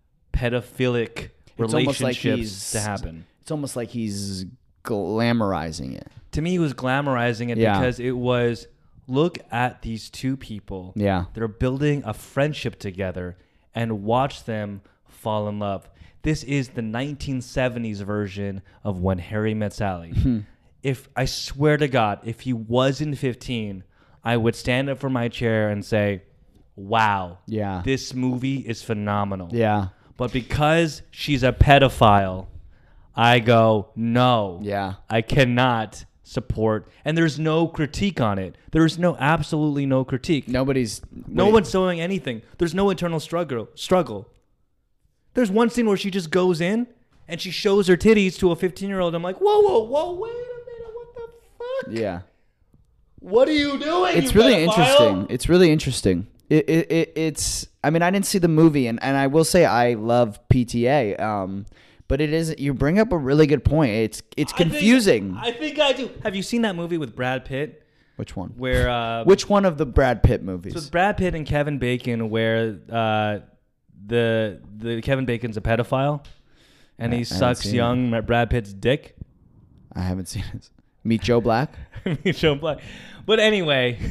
pedophilic It's almost like relationships he's- to happen. It's almost like he's glamorizing it. To me, he was glamorizing it Yeah. because it was, look at these two people. Yeah. They're building a friendship together and watch them fall in love. This is the nineteen seventies version of When Harry Met Sally. If I swear to God, if he wasn't fifteen, I would stand up from my chair and say, wow, Yeah. this movie is phenomenal. Yeah. But because she's a pedophile, I go, no. Yeah. I cannot support. And there's no critique on it. There's no, absolutely no critique. Nobody's. No wait. one's showing anything. There's no internal struggle. Struggle. There's one scene where she just goes in and she shows her titties to a fifteen-year-old. I'm like, whoa, whoa, whoa, wait a minute. What the fuck? Yeah. What are you doing? It's you really pedophile? interesting. It's really interesting. It, it, it it's. I mean, I didn't see the movie, and, and I will say I love P T A. Um, but it is. You bring up a really good point. It's it's I think- confusing. I think I do. Have you seen that movie with Brad Pitt? Which one? Where uh, Which one of the Brad Pitt movies? So it's Brad Pitt and Kevin Bacon, where uh, the the Kevin Bacon's a pedophile, and I- he I haven't sucks seen young Brad Pitt's dick. I haven't seen it. Meet Joe Black. Show black. But anyway,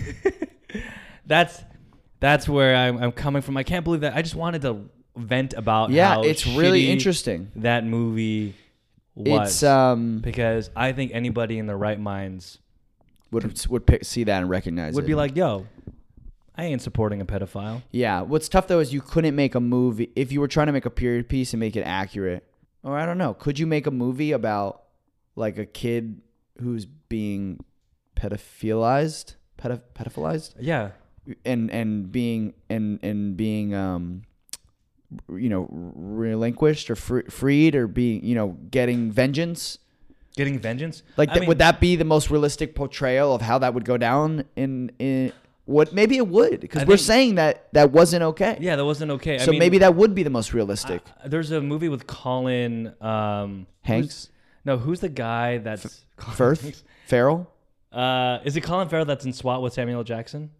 that's that's where I'm, I'm coming from. I can't believe that. I just wanted to vent about Yeah, how it's really shitty interesting. that movie was. It's um because I think anybody in their right minds would would pick, see that and recognize would it. be like, yo, I ain't supporting a pedophile. Yeah. What's tough though is you couldn't make a movie if you were trying to make a period piece and make it accurate. Or I don't know. Could you make a movie about like a kid who's being pedophilized, Pedo- pedophilized, Yeah. and and being and and being um, you know, relinquished or fr- freed or being you know getting vengeance? Getting vengeance? Like, I th- mean, would that be the most realistic portrayal of how that would go down? In in what maybe it would because I we're think- saying that that wasn't okay. Yeah, that wasn't okay. So I mean, maybe that would be the most realistic. uh, there's a movie with Colin um, Hanks, who's- No, who's the guy that's Firth, Farrell. Uh, is it Colin Farrell that's in SWAT with Samuel L. Jackson?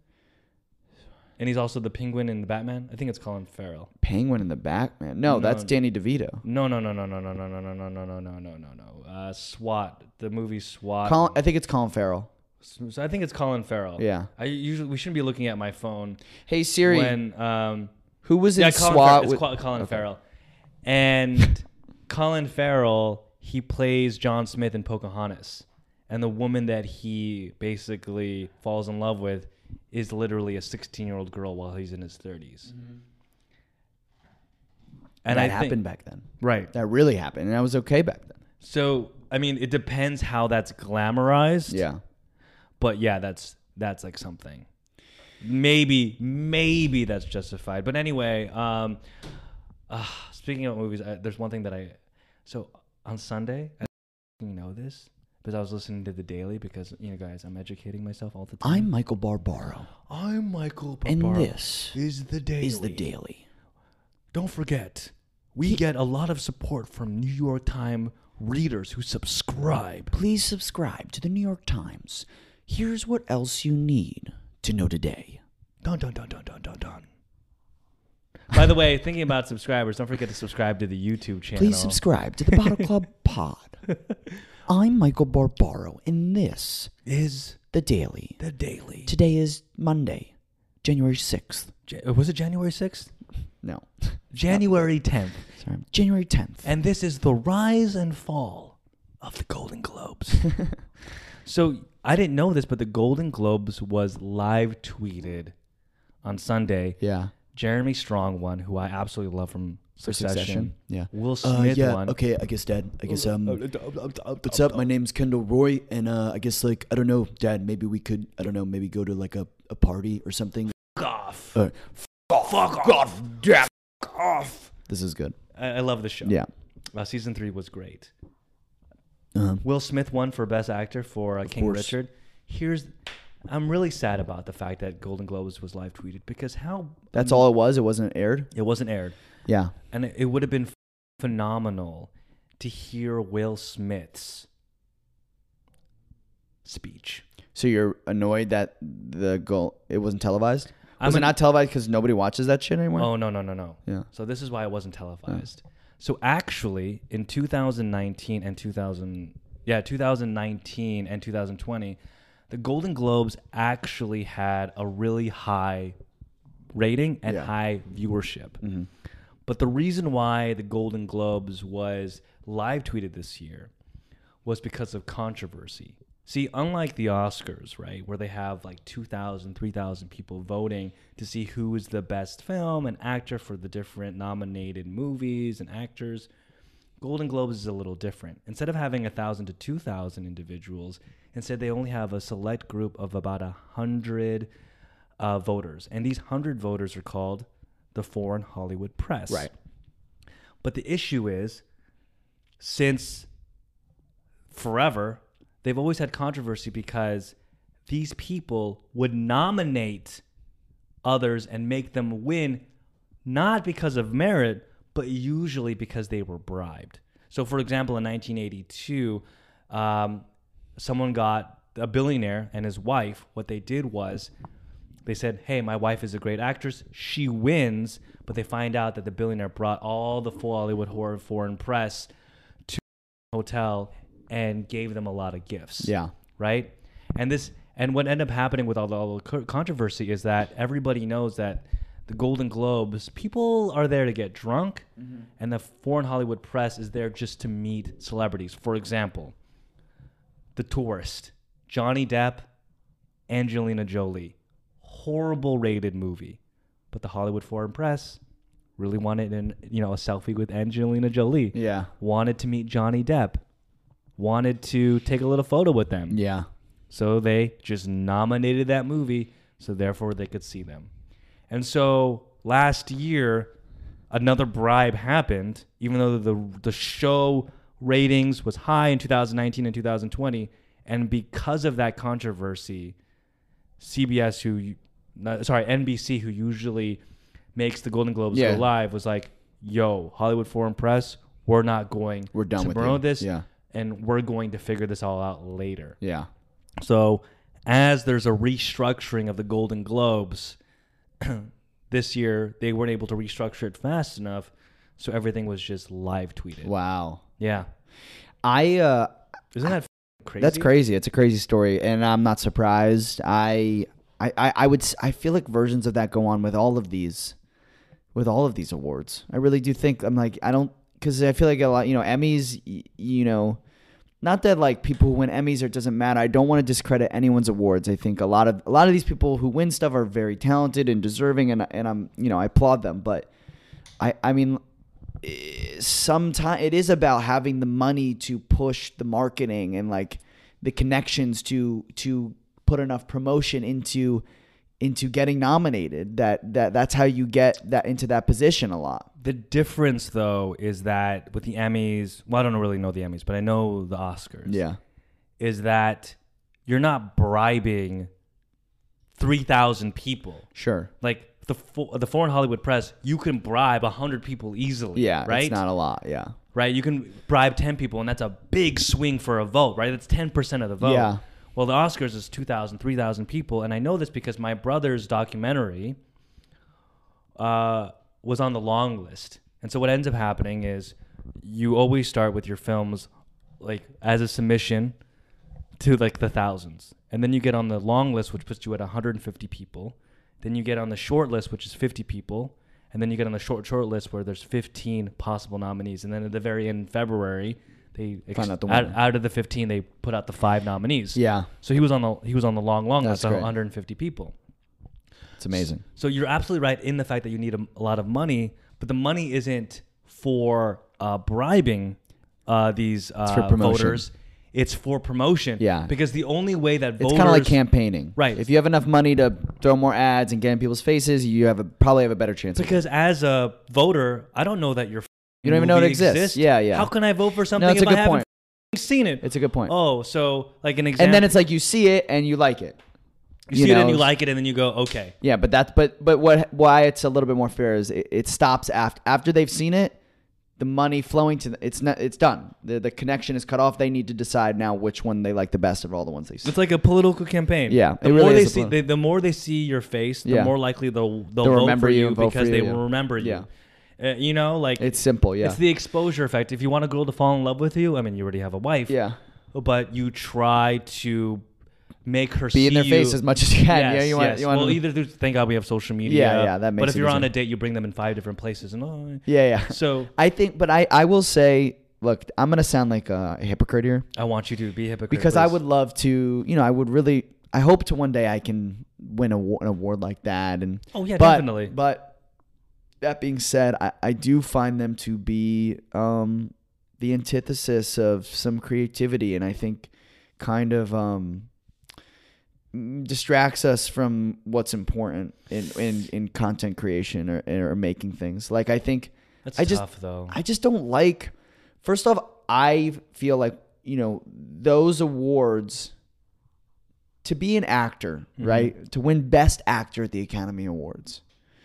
And he's also the Penguin in the Batman. I think it's Colin Farrell. Penguin in the back, man. No, No. that's Danny DeVito. No, no, no, no, no, no, no, no, no, no, no, no, no, no, no, no. Uh, SWAT, the movie SWAT. Colin, I think it's Colin Farrell. So I think it's Colin Farrell. Yeah. I usually we shouldn't be looking at my phone Hey Siri, when um who was in yeah Colin SWAT? Farrell, it's with- Col- Colin Okay. Farrell, and Colin Farrell he plays John Smith in Pocahontas, and the woman that he basically falls in love with is literally a sixteen-year-old girl while he's in his thirties. Mm-hmm. And that I happened think, back then. right. That really happened, and that was okay back then. So I mean, it depends how that's glamorized. Yeah. But yeah, that's that's like something. Maybe maybe that's justified. But anyway, um, uh, speaking of movies, I, there's one thing that I. So on Sunday, I didn't know this because I was listening to the Daily because you know, guys, I'm educating myself all the time. I'm Michael Barbaro, I'm Michael and Barbaro. this is the Daily. is the Daily. Don't forget, we get a lot of support from New York Times readers who subscribe. Please subscribe to the New York Times. Here's what else you need to know today. Dun dun dun dun dun dun dun. By the way, thinking about subscribers, don't forget to subscribe to the YouTube channel. Please subscribe to the Bottle Club Pod. I'm Michael Barbaro, and this Is the Daily. the Daily. Today is Monday, January sixth. Ja- was it January sixth? No, January tenth. sorry, January tenth. And this is the rise and fall of the Golden Globes. So I didn't know this, but the Golden Globes was live tweeted on Sunday. Yeah. Jeremy Strong won, who I absolutely love from For Succession. Succession, yeah. Will Uh, Smith yeah, won. okay, I guess, Dad. I guess, um, what's up? My name's Kendall Roy, and uh, I guess, like, I don't know, Dad, maybe we could, I don't know, maybe go to, like, a, a party or something. Fuck off. Uh, Fuck off. Damn. Off. This is good. I, I love the show. Yeah. Uh, season three was great. Um, Will Smith won for Best Actor for uh, King course. Richard. Here's, I'm really sad about the fact that Golden Globes was live tweeted because how that's all it was? It wasn't aired? it wasn't aired. Yeah. And it, it would have been phenomenal to hear Will Smith's speech. So you're annoyed that the goal it wasn't televised? I'm Was it an- not televised because nobody watches that shit anymore? Oh, no, no, no, no. Yeah. So this is why it wasn't televised. So actually, in two thousand nineteen and two thousand, yeah, two thousand nineteen and two thousand twenty, the Golden Globes actually had a really high rating and Yeah. high viewership. Mm-hmm. But the reason why the Golden Globes was live tweeted this year was because of controversy. See, unlike the Oscars, right, where they have like two thousand, three thousand people voting to see who is the best film and actor for the different nominated movies and actors, Golden Globes is a little different. Instead of having one thousand to two thousand individuals, instead they only have a select group of about one hundred uh, voters. And these one hundred voters are called the Foreign Hollywood Press. Right. But the issue is, since forever, they've always had controversy because these people would nominate others and make them win, not because of merit, but usually because they were bribed. So, for example, in nineteen eighty-two, um, someone got a billionaire and his wife. What they did was they said, hey, my wife is a great actress. She wins. But they find out that the billionaire brought all the full Hollywood horror foreign press to the hotel and gave them a lot of gifts. Yeah. Right? And this and what ended up happening with all the, all the co- controversy is that everybody knows that the Golden Globes, people are there to get drunk, mm-hmm. and the Foreign Hollywood Press is there just to meet celebrities. For example, The Tourist, Johnny Depp, Angelina Jolie. Horrible rated movie. But the Hollywood Foreign Press really wanted an, you know, a selfie with Angelina Jolie. Yeah. Wanted to meet Johnny Depp. Wanted to take a little photo with them. Yeah. So they just nominated that movie, so therefore they could see them. And so last year, another bribe happened, even though the the show ratings was high in two thousand nineteen and two thousand twenty, and because of that controversy, C B S, who, not, sorry, N B C, who usually makes the Golden Globes Yeah. go live, was like, yo, Hollywood Foreign Press, we're not going We're done to with promote you. this, Yeah. and we're going to figure this all out later. Yeah. So as there's a restructuring of the Golden Globes, this year they weren't able to restructure it fast enough, so everything was just live tweeted. Wow. Yeah. I uh Isn't that crazy? That's crazy. It's a crazy story, and I'm not surprised. I, I, I, I would. s- I feel like versions of that go on with all of these, with all of these awards. I really do think. I'm like, I don't, because I feel like a lot. You know, Emmys. y- You know, not that like people who win Emmys or it doesn't matter. I don't want to discredit anyone's awards. I think a lot of a lot of these people who win stuff are very talented and deserving, and and I'm you know I applaud them. But I I mean. Sometimes it is about having the money to push the marketing and like the connections to to put enough promotion into into getting nominated. That that that's how you get that into that position a lot. The difference, though, is that with the Emmys, well, I don't really know the Emmys, but I know the Oscars. Yeah, Is that you're not bribing three thousand people. sure. Like the fo- the Foreign Hollywood Press, you can bribe one hundred people easily. Yeah, right? it's not a lot. Yeah, Right? You can bribe ten people, and that's a big swing for a vote, right? That's ten percent of the vote. Yeah. Well, the Oscars is two thousand, three thousand people, and I know this because my brother's documentary uh, was on the long list. And so what ends up happening is you always start with your films like as a submission to like the thousands. And then you get on the long list, which puts you at one hundred fifty people. Then you get on the short list, which is fifty people. And then you get on the short, short list where there's fifteen possible nominees. And then at the very end, in February, they ex- Find out the out, winner. out of the fifteen, they put out the five nominees. Yeah, So he was on the he was on the long, long That's list of great. one hundred fifty people. it's amazing. So you're absolutely right in the fact that you need a, a lot of money, but the money isn't for uh, bribing uh, these uh, for promotion. voters. It's for promotion. Yeah. Because the only way that voters... It's kind of like campaigning, Right. If you have enough money to throw more ads and get in people's faces, you have a probably have a better chance. of Because as a voter, I don't know that your You don't even know it movie exists. Yeah, yeah. How can I vote for something No, it's if a I good haven't point. seen it? It's a good point. Oh, so like an example. And then it's like you see it and you like it. You, see it and you like it, and then you go, okay. Yeah, but that's but but what why it's a little bit more fair is it, it stops after after they've seen it. The money flowing to the, it's not it's done. The the connection is cut off. They need to decide now which one they like the best of all the ones they see. It's like a political campaign. Yeah, the it more really they is a see, poli- they, the more they see your face, the Yeah. more likely they'll they'll, They'll vote remember for you you and vote because for they you, will yeah. remember you. Yeah. Uh, you know, like It's simple. Yeah, it's the exposure effect. If you want a girl to fall in love with you, I mean, you already have a wife. yeah. But you try to make her Be see in their you. face as much as you can. Yes, yeah, you want, yes. you want well, to, either through, thank God we have social media. Yeah, yeah, that makes But if it you're on easier. a date, you bring them in five different places, and oh, yeah, yeah. so I think, but I I will say, look, I'm gonna sound like a hypocrite here I want you to be a hypocrite because I please. would love to, you know, I would really, I hope to one day I can win a, wa- an award like that, and Oh yeah, but, definitely. But that being said, I, I do find them to be um, the antithesis of some creativity, and I think kind of um, distracts us from what's important in, in, in content creation or, or making things. Like I think That's I just- tough though. I just don't like. First off, I feel like you know those awards. To be an actor, Mhm. right? To win Best Actor at the Academy Awards.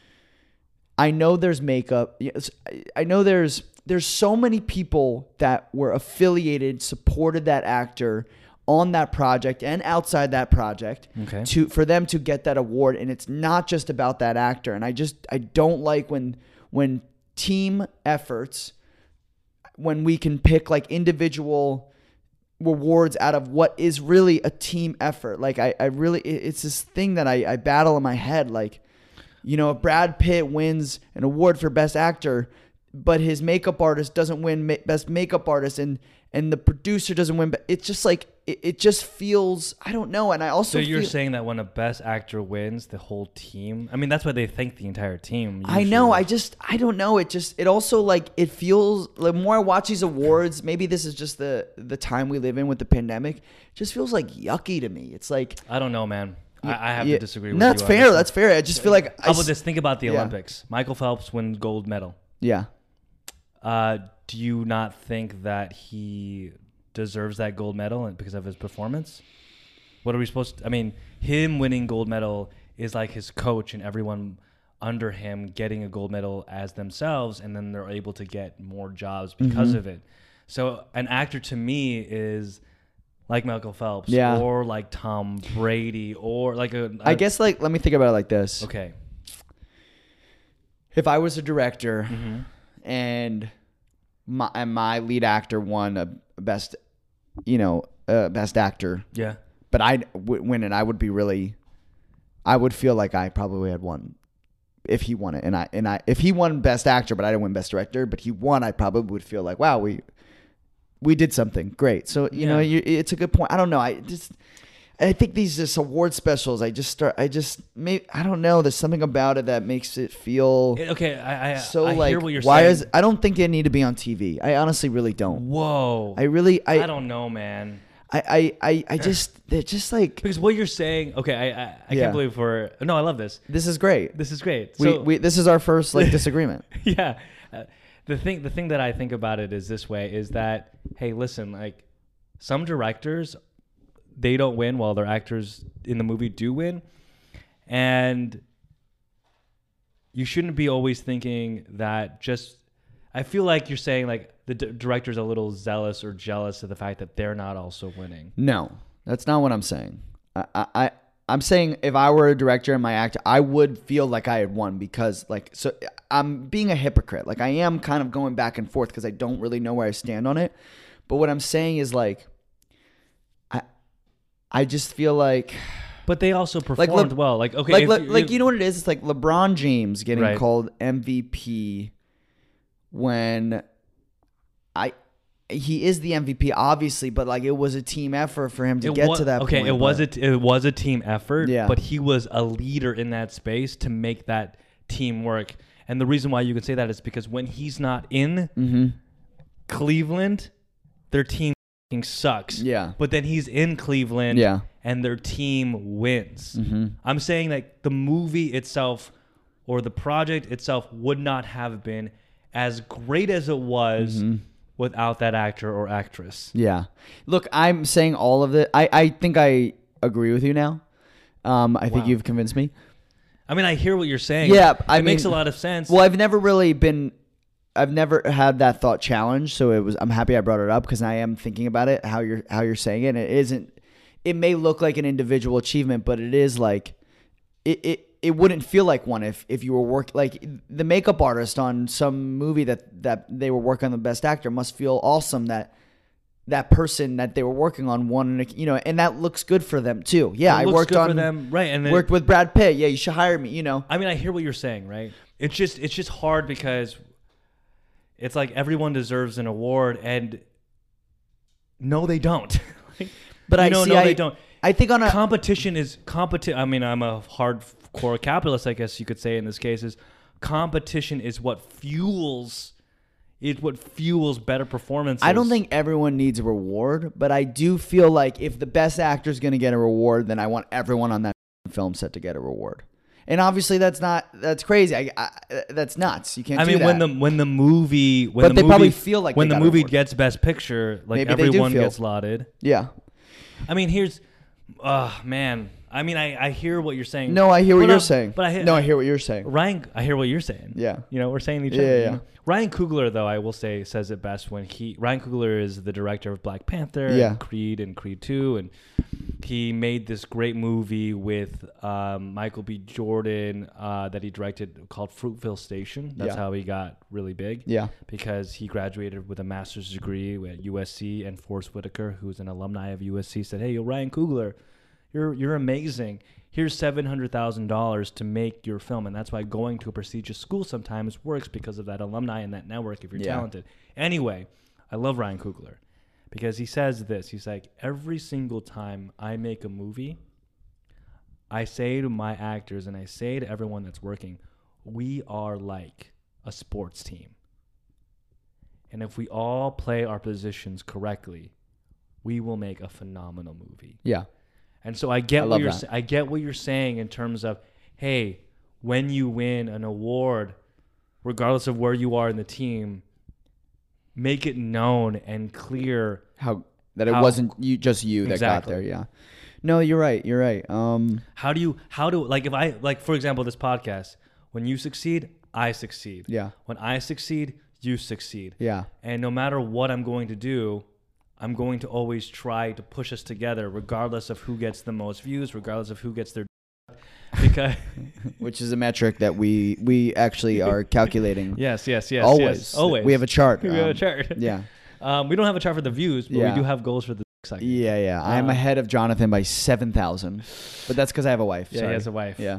I know there's makeup. Yes, I- I know there's there's so many people that were affiliated, supported that actor on that project and outside that project Okay. to for them to get that award, and it's not just about that actor. And I just I don't like when when team efforts, when we can pick like individual rewards out of what is really a team effort. Like I, I really, it- it's this thing that I, I battle in my head. Like, you know, if Brad Pitt wins an award for best actor, but his makeup artist doesn't win ma- best makeup artist, and and the producer doesn't win, but it's just like it, it just feels, I don't know. And I also So you're feel, saying that when a best actor wins, the whole team. I mean, that's why they thank the entire team. I know. I usually. just, I don't know. It just, it also like, it feels like more I watch these awards, maybe this is just the, the time we live in with the pandemic. It just feels like yucky to me. It's like, I don't know, man. I, I have yeah, to disagree with no, you. that's on fair. this one. That's fair. I just feel like, I How about s- this? Think about the yeah. Olympics. Michael Phelps wins gold medal. yeah. Uh, do you not think that he deserves that gold medal because of his performance? What are we supposed to, I mean, him winning gold medal is like his coach and everyone under him getting a gold medal as themselves, and then they're able to get more jobs because Mm-hmm. of it. So an actor to me is like Michael Phelps Yeah. or like Tom Brady or like a, I a- guess like, let me think about it like this. okay. If I was a director Mm-hmm. and my, and my lead actor won a best, you know, uh, best actor, Yeah. but I w- win it, I would be really, I would feel like I probably had won if he won it, and I and I if he won best actor, but I didn't win best director, but he won, I probably would feel like, wow, we we did something great. So you Yeah. know, you, it's a good point. I don't know. I just I think these just award specials. I just start. I just may. I don't know. There's something about it that makes it feel Okay. I, I, so I like. hear what you're why saying. is? I don't think it need to be on T V. I honestly really don't. Whoa. I really. I. I don't know, man. I. I. I, I just. They're just like. Because what you're saying, okay, I I, I Yeah. can't believe we're no, I love this. This is great. This is great. We. So, we. This is our first like disagreement. yeah, uh, the thing the thing that I think about it is this way: is that hey, listen, like some directors, they don't win while their actors in the movie do win, and you shouldn't be always thinking that just. I feel like you're saying like the d- director's a little zealous or jealous of the fact that they're not also winning. No, that's not what I'm saying. I, I, I I'm saying if I were a director and my actor, I would feel like I had won because like so I'm being a hypocrite. Like I am kind of going back and forth because I don't really know where I stand on it. But what I'm saying is like I I just feel like But they also performed Le- well. Like okay, like if Le- like you know what it is? It's like LeBron James getting Right. called M V P when I he is the M V P obviously, but like it was a team effort for him to It get wa- to that okay, point. it was but- a t- it was a team effort, Yeah. but he was a leader in that space to make that team work. And the reason why you can say that is because when he's not in Mhm. Cleveland, their team f***ing sucks. Yeah. But then he's in Cleveland, Yeah. and their team wins. Mm-hmm. I'm saying that the movie itself or the project itself would not have been as great as it was Mm-hmm. without that actor or actress. Yeah. Look, I'm saying all of it. I, I think I agree with you now. Um, I think Wow. you've convinced me. I mean, I hear what you're saying. Yeah, it I makes a mean- lot of sense. Well, I've never really been. I've never had that thought challenged, so it was. I'm happy I brought it up because I am thinking about it. How you're how you're saying it. And it isn't. It may look like an individual achievement, but it is like. It it, it wouldn't feel like one if if you were work like the makeup artist on some movie that that they were working on the best actor must feel awesome that. That person that they were working on won, you know, and that looks good for them too. Yeah, It I looks worked good on for them, right? And then, worked with Brad Pitt. Yeah, you should hire me. You know, I mean, I hear what you're saying, right? It's just it's just hard because it's like everyone deserves an award, and no, they don't. Like, but you I know, see, no, I, they don't. I think on a Competition is competi- I mean, I'm a hardcore capitalist, I guess you could say in this case. Is competition is what fuels. It's what fuels better performances. I don't think everyone needs a reward, but I do feel like if the best actor is going to get a reward, then I want everyone on that film set to get a reward. And obviously, that's not that's crazy. I, I, that's nuts. You can't. I do mean, that. when the when the movie when But the they movie, probably feel like when they the got a movie reward. gets Best Picture, like Maybe they do everyone feel- gets lauded. yeah. I mean, here's, oh man. I mean, I, I hear what you're saying. No, I hear what But you're I'm- saying. But I hear, no, I hear what you're saying. Ryan. I hear what you're saying. Yeah. You know, we're saying each Yeah, other. yeah. You know? Ryan Coogler, though, I will say, says it best when he. Ryan Coogler is the director of Black Panther, Yeah. and Creed, and Creed Two, and he made this great movie with um, Michael B. Jordan uh, that he directed called Fruitville Station. That's Yeah. how he got really big. Yeah. Because he graduated with a master's degree at U S C, and Forrest Whitaker, who's an alumni of U S C, said, "Hey, yo, Ryan Coogler, you're you're amazing. Here's seven hundred thousand dollars to make your film." And that's why going to a prestigious school sometimes works because of that alumni and that network if you're Yeah. talented. Anyway, I love Ryan Coogler because he says this. He's like, every single time I make a movie, I say to my actors and I say to everyone that's working, we are like a sports team. And if we all play our positions correctly, we will make a phenomenal movie. Yeah. And so I get I what love you're that. sa- I get what you're saying in terms of, hey, when you win an award, regardless of where you are in the team, make it known and clear. How that it How- wasn't you just you that Exactly. got there. Yeah. No, you're right. You're right. Um. How do you how do like if I like for example this podcast, when you succeed, I succeed. Yeah. When I succeed, you succeed. Yeah. And no matter what I'm going to do, I'm going to always try to push us together, regardless of who gets the most views, regardless of who gets their because Which is a metric that we we actually are calculating. yes, yes, yes, always. yes, always. We have a chart. We have a um, chart. Yeah. Um, we don't have a chart for the views, but Yeah. we do have goals for the second. Yeah, yeah. I am Uh, ahead of Jonathan by seven thousand, but that's because I have a wife. Yeah, Sorry. he has a wife. Yeah.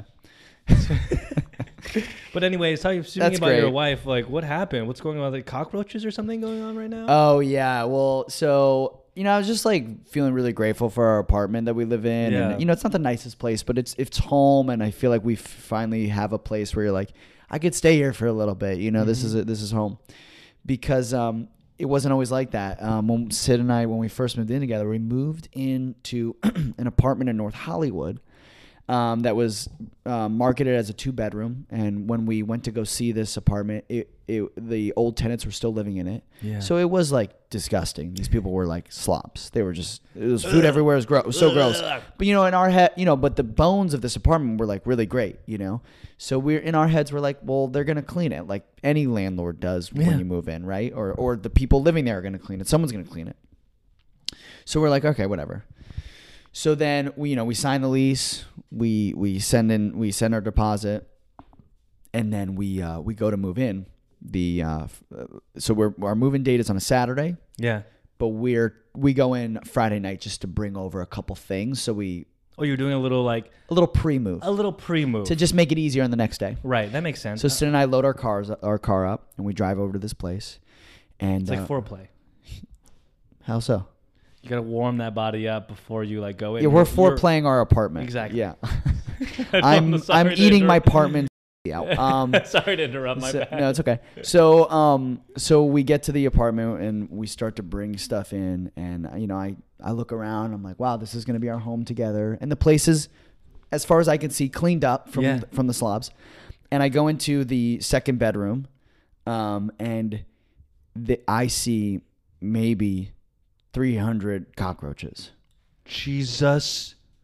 But anyways, tell you speaking That's about your great. wife, like what happened? What's going on? Like cockroaches or something going on right now? Oh yeah. Well, so you know, I was just like feeling really grateful for our apartment that we live in, Yeah. and you know, it's not the nicest place, but it's it's home, and I feel like we finally have a place where you're like, I could stay here for a little bit. You know, this Mm-hmm. is it. This is home, because um, it wasn't always like that. Um, when Sid and I, when we first moved in together, we moved into an apartment in North Hollywood. Um, that was um, marketed as a two bedroom, and when we went to go see this apartment, it, it the old tenants were still living in it. Yeah. So it was like disgusting. These people were like slops. They were just it was food everywhere. It was gross. It was so gross. But you know, in our head, you know, but the bones of this apartment were like really great. You know, so we're in our heads, we're like, well, they're gonna clean it like any landlord does Yeah. when you move in, right? Or or the people living there are gonna clean it. Someone's gonna clean it. So we're like, okay, whatever. So then we, you know, we sign the lease, we we send in, we send our deposit, and then we uh, we go to move in. The uh, f- uh, so we're our move-in date is on a Saturday, Yeah. but we're we go in Friday night just to bring over a couple things. So we Oh, you're doing a little like a little pre-move a little pre-move. to just make it easier on the next day. Right, that makes sense. So Sid and I load our cars our car up, and we drive over to this place. And it's like uh, foreplay. how so? You gotta warm that body up before you like go in. Yeah, we're You're- you're- foreplaying our apartment. Exactly. Yeah. I'm I'm sorry I'm to eating my interrupt. apartment out. Um, Sorry to interrupt my so- bad. no, it's okay. So, um, so we get to the apartment and we start to bring stuff in, and you know, I I look around. I'm like, wow, this is gonna be our home together, and the place is, as far as I can see, cleaned up from Yeah. from the slobs. And I go into the second bedroom, um, and the, I see maybe three hundred cockroaches. Jesus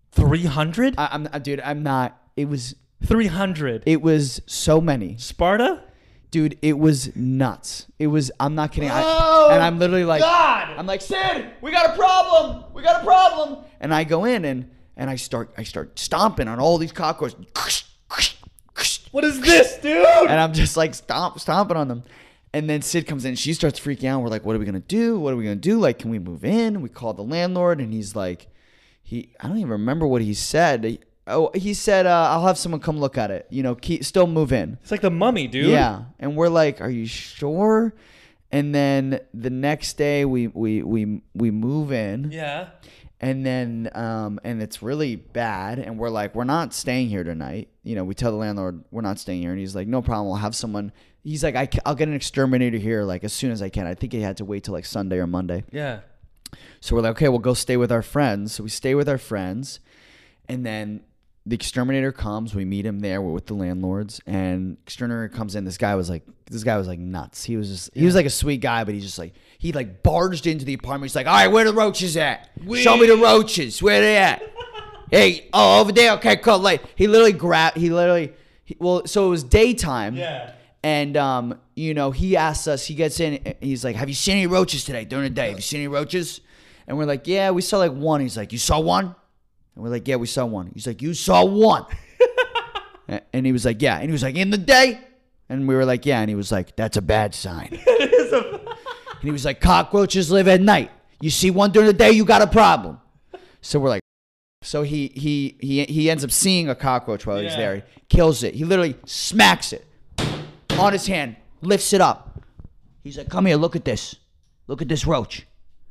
three hundred? I, I'm, uh, dude, I'm not. It was, three hundred. it was so many. Sparta? Dude, it was nuts. It was, I'm not kidding. I, Oh, and I'm literally like, God. I'm like, Sid, we got a problem. We got a problem. And I go in and, and I start, I start stomping on all these cockroaches. What is this, dude? And I'm just like stomp, stomping on them. And then Sid comes in. She starts freaking out. We're like, what are we going to do? What are we going to do? Like, can we move in? We called the landlord and he's like, he, I don't even remember what he said. He, oh, he said, uh, I'll have someone come look at it. You know, keep, still move in. It's like the Mummy, dude. Yeah. And we're like, are you sure? And then the next day we, we, we, we move in. Yeah. And then, um, and it's really bad. And we're like, we're not staying here tonight. You know, we tell the landlord we're not staying here. And he's like, no problem. We'll have someone. He's like, I, I'll get an exterminator here like as soon as I can. I think he had to wait till like Sunday or Monday. Yeah. So we're like, okay, we'll go stay with our friends. So we stay with our friends. And then the exterminator comes. We meet him there. We're with the landlords. And exterminator comes in. This guy was like, this guy was like nuts. He was just, he was like a sweet guy, but he's just like, he like barged into the apartment. He's like, all right, where the roaches at? Wee. Show me the roaches. Where they at? Hey, oh, over there. Okay, cool. Like, he literally grabbed, he literally, he, well, so it was daytime. Yeah. And, um, you know, he asks us, he gets in, he's like, have you seen any roaches today during the day? Have you seen any roaches? And we're like, yeah, we saw like one. He's like, you saw one? And we're like, yeah, we saw one. He's like, you saw one? And he was like, yeah. And he was like, in the day? And we were like, yeah. And he was like, that's a bad sign. It is a... And he was like, cockroaches live at night. You see one during the day, you got a problem. So we're like, so he he he he ends up seeing a cockroach while he's Yeah. there. He kills it. He literally smacks it on his hand, lifts it up. He's like, come here, look at this. Look at this roach.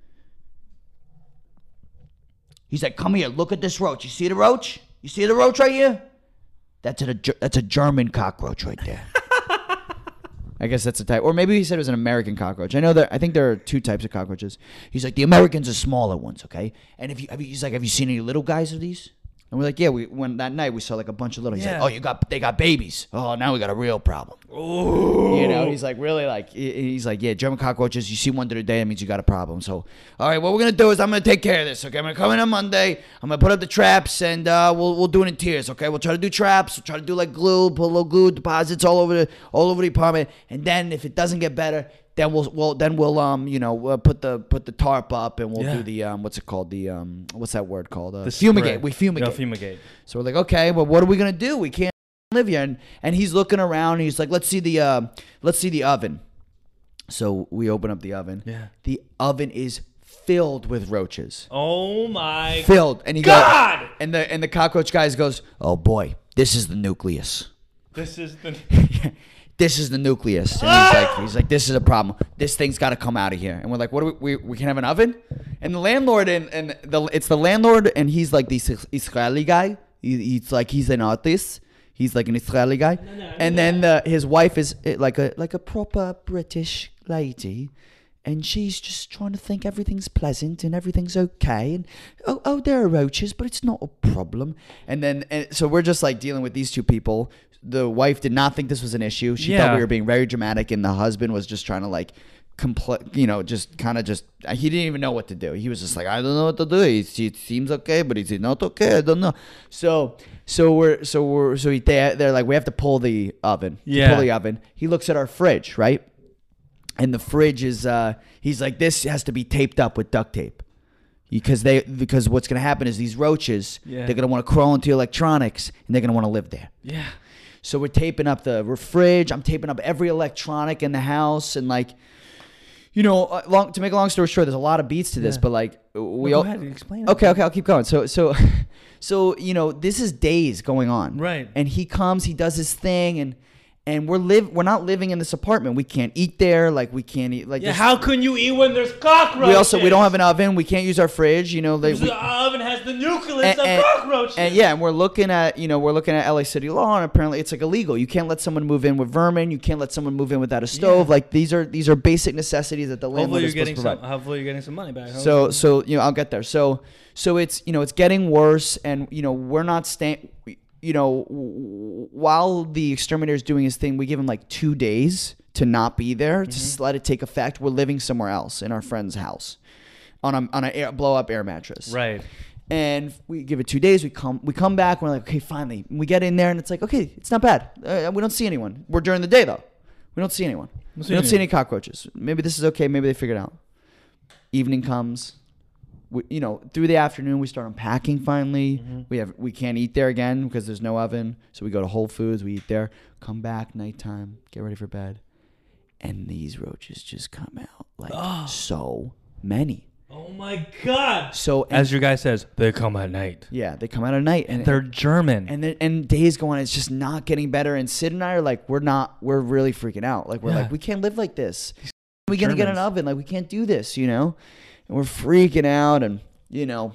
He's like, come here, look at this roach. You see the roach? You see the roach right here? That's a that's a German cockroach right there. I guess that's a type. Or maybe he said it was an American cockroach. I know that. I think there are two types of cockroaches. He's like, the Americans are smaller ones, okay? And if you, have you he's like, have you seen any little guys of these? And we're like, yeah. We when that night we saw like a bunch of little. He's Yeah. like, oh, you got they got babies. Oh, now we got a real problem. Ooh. You know, he's like really like he- he's like, yeah, German cockroaches. You see one during the day, that means you got a problem. So, all right, what we're gonna do is I'm gonna take care of this. Okay, I'm gonna come in on Monday. I'm gonna put up the traps and uh, we'll we'll do it in tiers. Okay, we'll try to do traps. We'll try to do like glue, put a little glue deposits all over the all over the apartment. And then if it doesn't get better, then we'll we'll then we'll um you know we'll put the put the tarp up and we'll Yeah. do the um what's it called the um what's that word called uh, The fumigate. spray. We fumigate. No, fumigate. So we're like, okay, well, what are we gonna do? We can't live here. And and he's looking around. And he's like, let's see the uh, let's see the oven. So we open up the oven. Yeah. The oven is filled with roaches. Oh my Filled. And he God! goes, and the and the cockroach guys goes, oh boy, this is the nucleus. This is the... This is the nucleus. And he's like, he's like, this is a problem. This thing's got to come out of here. And we're like, what do we, we, we can have an oven? And the landlord, and, and the it's the landlord, and he's like this Israeli guy. He, he's like, he's an artist. He's like an Israeli guy. No, no, and no. then the, his wife is eh, like a like a proper British lady. And she's just trying to think everything's pleasant and everything's okay. And, oh, oh, there are roaches, but it's not a problem. And then, and so we're just like dealing with these two people. The wife did not think this was an issue. She thought Yeah. we were being very dramatic. And the husband was just trying to like, compl- you know, just kind of just, he didn't even know what to do. He was just like, I don't know what to do. It, it seems okay, but is it not okay? I don't know. So, so we're, so we're, so he, they, they're like, we have to pull the oven. To Yeah. Pull the oven. He looks at our fridge, right? And the fridge is, uh, he's like, this has to be taped up with duct tape. Because they, because what's going to happen is these roaches, Yeah. they're going to want to crawl into electronics and they're going to want to live there. Yeah. So we're taping up the fridge. I'm taping up every electronic in the house. And like, you know, uh, long, to make a long story short, there's a lot of beats to this, Yeah. but like, we Go all, ahead, explain it. okay, okay, I'll keep going. So, so, so, you know, this is days going on. Right. And he comes, he does his thing, and, and we're live, we're not living in this apartment. We can't eat there. Like we can't eat, like, Yeah, there's- how can you eat when there's cockroaches? we also, we don't have an oven. We can't use our fridge, you know, like, The we, oven has the nucleus and, of and- cockroaches. and yeah, and we're looking at, you know, we're looking at L A City law, and apparently it's like illegal. You can't let someone move in with vermin. You can't let someone move in without a stove. Yeah. Like these are these are basic necessities that the landlord Hopefully is you're supposed getting to provide. some. Hopefully you're getting some money back. So so you know, I'll get there. So so it's you know it's getting worse, and you know we're not staying. You know, w- while the exterminator is doing his thing, we give him like two days to not be there, Mm-hmm. just let it take effect. We're living somewhere else in our friend's house, on a on a air, blow up air mattress. right. And we give it two days. We come, we come back. And we're like, okay, finally. And we get in there, and it's like, okay, it's not bad. Uh, we don't see anyone. We're during the day though. We don't see anyone. We don't see any cockroaches. Maybe this is okay. Maybe they figured it out. Evening comes. We, you know, through the afternoon, we start unpacking. Finally, mm-hmm. we have we can't eat there again because there's no oven. So we go to Whole Foods. We eat there. Come back nighttime. Get ready for bed. And these roaches just come out like oh. so many. Oh my God! So as your guy says, they come at night. Yeah, they come out at night, and they're German. And then, and days go on, it's just not getting better. And Sid and I are like, we're not, we're really freaking out. Like we're yeah. like, we can't live like this. We're gonna get an oven. Like we can't do this, you know. And we're freaking out, and you know,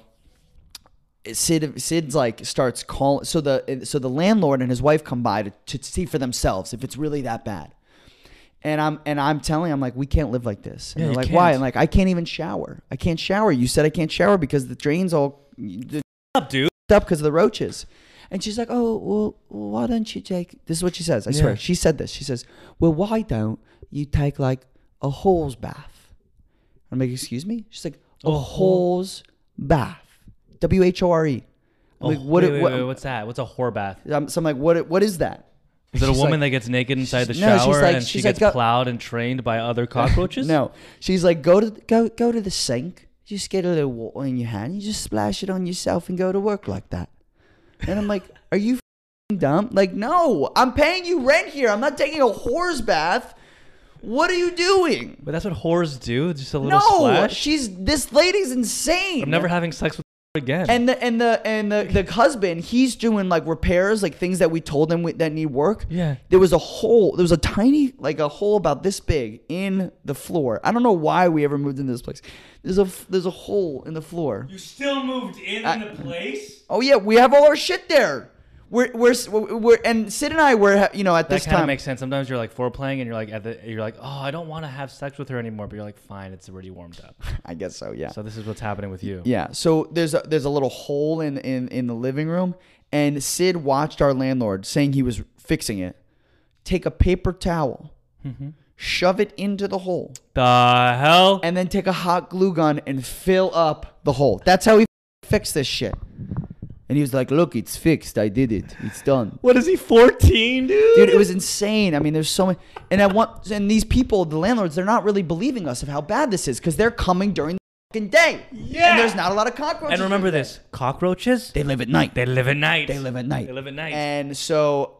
Sid Sid's like starts calling. So the so the landlord and his wife come by to, to see for themselves if it's really that bad. And I'm and I'm telling I'm like, we can't live like this. And yeah, they're like, can't. why? And like, I can't even shower. I can't shower. You said I can't shower because the drain's all up, dude. Up because of the roaches. And she's like, oh, well, why don't you take? This is what she says. I yeah. swear, she said this. She says, well, why don't you take like a hose bath? I'm like, excuse me? She's like, a oh, hose bath. W H O R E. I'm oh, like, what, wait, wait, what, wait, what's that? What's a whore bath? I'm, so I'm like, what? What is that? Is it a she's woman like, that gets naked inside the no, shower she's like, and she she's gets like, plowed and trained by other cockroaches? No. She's like, go to go go to the sink. Just get a little water in your hand. You just splash it on yourself and go to work like that. And I'm like, are you f***ing dumb? Like, no. I'm paying you rent here. I'm not taking a whore's bath. What are you doing? But that's what whores do. Just a little no, splash. No, she's this lady's insane. I'm never having sex with again. And the and the and the, the husband, he's doing like repairs, like things that we told him we, that need work. Yeah. There was a hole. There was a tiny, like a hole about this big in the floor. I don't know why we ever moved into this place. There's a there's a hole in the floor. You still moved in I, in the place? Oh yeah, we have all our shit there. We're we're we're and Sid and I were you know at that this time. That kind of makes sense. Sometimes you're like foreplaying and you're like at the you're like oh I don't want to have sex with her anymore, but you're like fine, it's already warmed up. I guess so, yeah. So this is what's happening with you. Yeah. So there's a, there's a little hole in in in the living room, and Sid watched our landlord saying he was fixing it. Take a paper towel, mm-hmm. shove it into the hole. The hell? And then take a hot glue gun and fill up the hole. That's how he fixed this shit. And he was like, look, it's fixed. I did it. It's done. What is he, fourteen, dude? Dude, it was insane. I mean, there's so many. And I want, and these people, the landlords, they're not really believing us of how bad this is because they're coming during the fucking day. Yeah. And there's not a lot of cockroaches. And remember this, cockroaches? They live at night. They live at night. They live at night. They live at night. And so,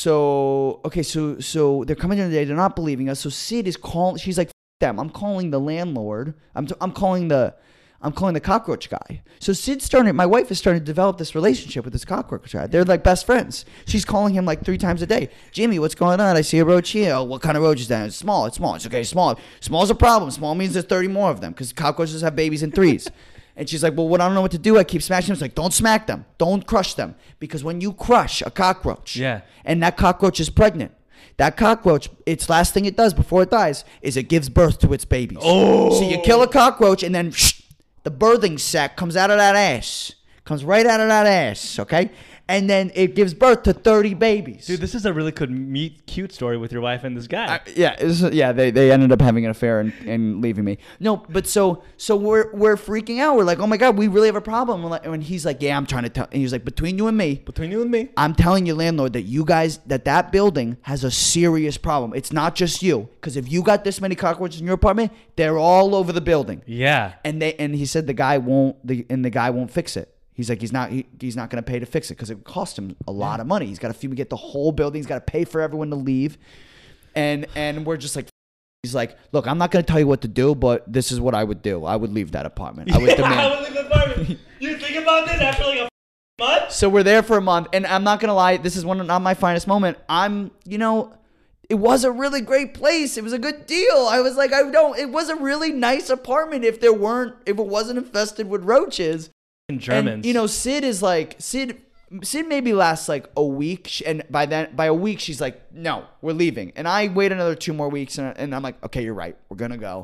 so, okay, so, so they're coming during the day. They're not believing us. So Sid is calling, she's like, F them. I'm calling the landlord. I'm, t- I'm calling the... I'm calling the cockroach guy. So Sid's starting, my wife is starting to develop this relationship with this cockroach guy. They're like best friends. She's calling him like three times a day. Jimmy, what's going on? I see a roach here. Oh, what kind of roach is that? It's small. It's small. It's okay. Small. Small's a problem. Small means there's thirty more of them because cockroaches have babies in threes. And she's like, well, what I don't know what to do. I keep smashing them. It's like, don't smack them. Don't crush them. Because when you crush a cockroach yeah. and that cockroach is pregnant, that cockroach, its last thing it does before it dies is it gives birth to its babies. Oh. So you kill a cockroach and then... Shh, the birthing sac comes out of that ass. Comes right out of that ass, okay? And then it gives birth to thirty babies. Dude, this is a really good meet cute story with your wife and this guy. Uh, yeah, it was, yeah. They, they ended up having an affair and, and leaving me. No, but so so we're we're freaking out. We're like, oh my god, we really have a problem. We're like, and he's like, yeah, I'm trying to tell. And he's like, between you and me, between you and me, I'm telling your landlord that you guys that that building has a serious problem. It's not just you, because if you got this many cockroaches in your apartment, they're all over the building. Yeah. And they and he said the guy won't the and the guy won't fix it. He's like, he's not he, he's not going to pay to fix it because it cost him a lot of money. He's got to get the whole building. He's got to pay for everyone to leave. And and we're just like, he's like, look, I'm not going to tell you what to do, but this is what I would do. I would leave that apartment. I would yeah, demand. I would leave the apartment. You think about this after like a month? So we're there for a month. And I'm not going to lie. This is one not my finest moment. I'm, you know, it was a really great place. It was a good deal. I was like, I don't, it was a really nice apartment if there weren't, if it wasn't infested with roaches. Germans. And, you know, Sid is like, Sid Sid maybe lasts like a week. And by then, by a week, she's like, no, we're leaving. And I wait another two more weeks. And, and I'm like, okay, you're right. We're going to go.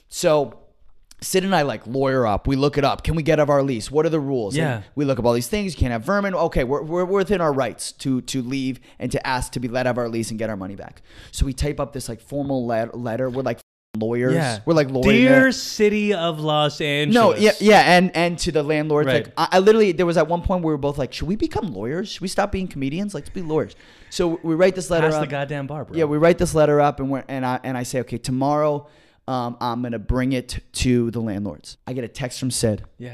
So Sid and I like lawyer up. We look it up. Can we get out of our lease? What are the rules? Yeah. And we look up all these things. You can't have vermin. Okay, we're, we're within our rights to to leave and to ask to be let out of our lease and get our money back. So we type up this like formal let- letter. We're like lawyers. Yeah. We're like lawyers. Dear City of Los Angeles. No, yeah, yeah, and and to the landlords, Right. like I, I literally, there was at one point where we were both like, should we become lawyers? Should we stop being comedians? Like, let's be lawyers. So we write this letter Pass up. the goddamn bar, bro. Yeah, we write this letter up, and we're and I and I say, okay, tomorrow, um, I'm gonna bring it to the landlords. I get a text from Sid. Yeah.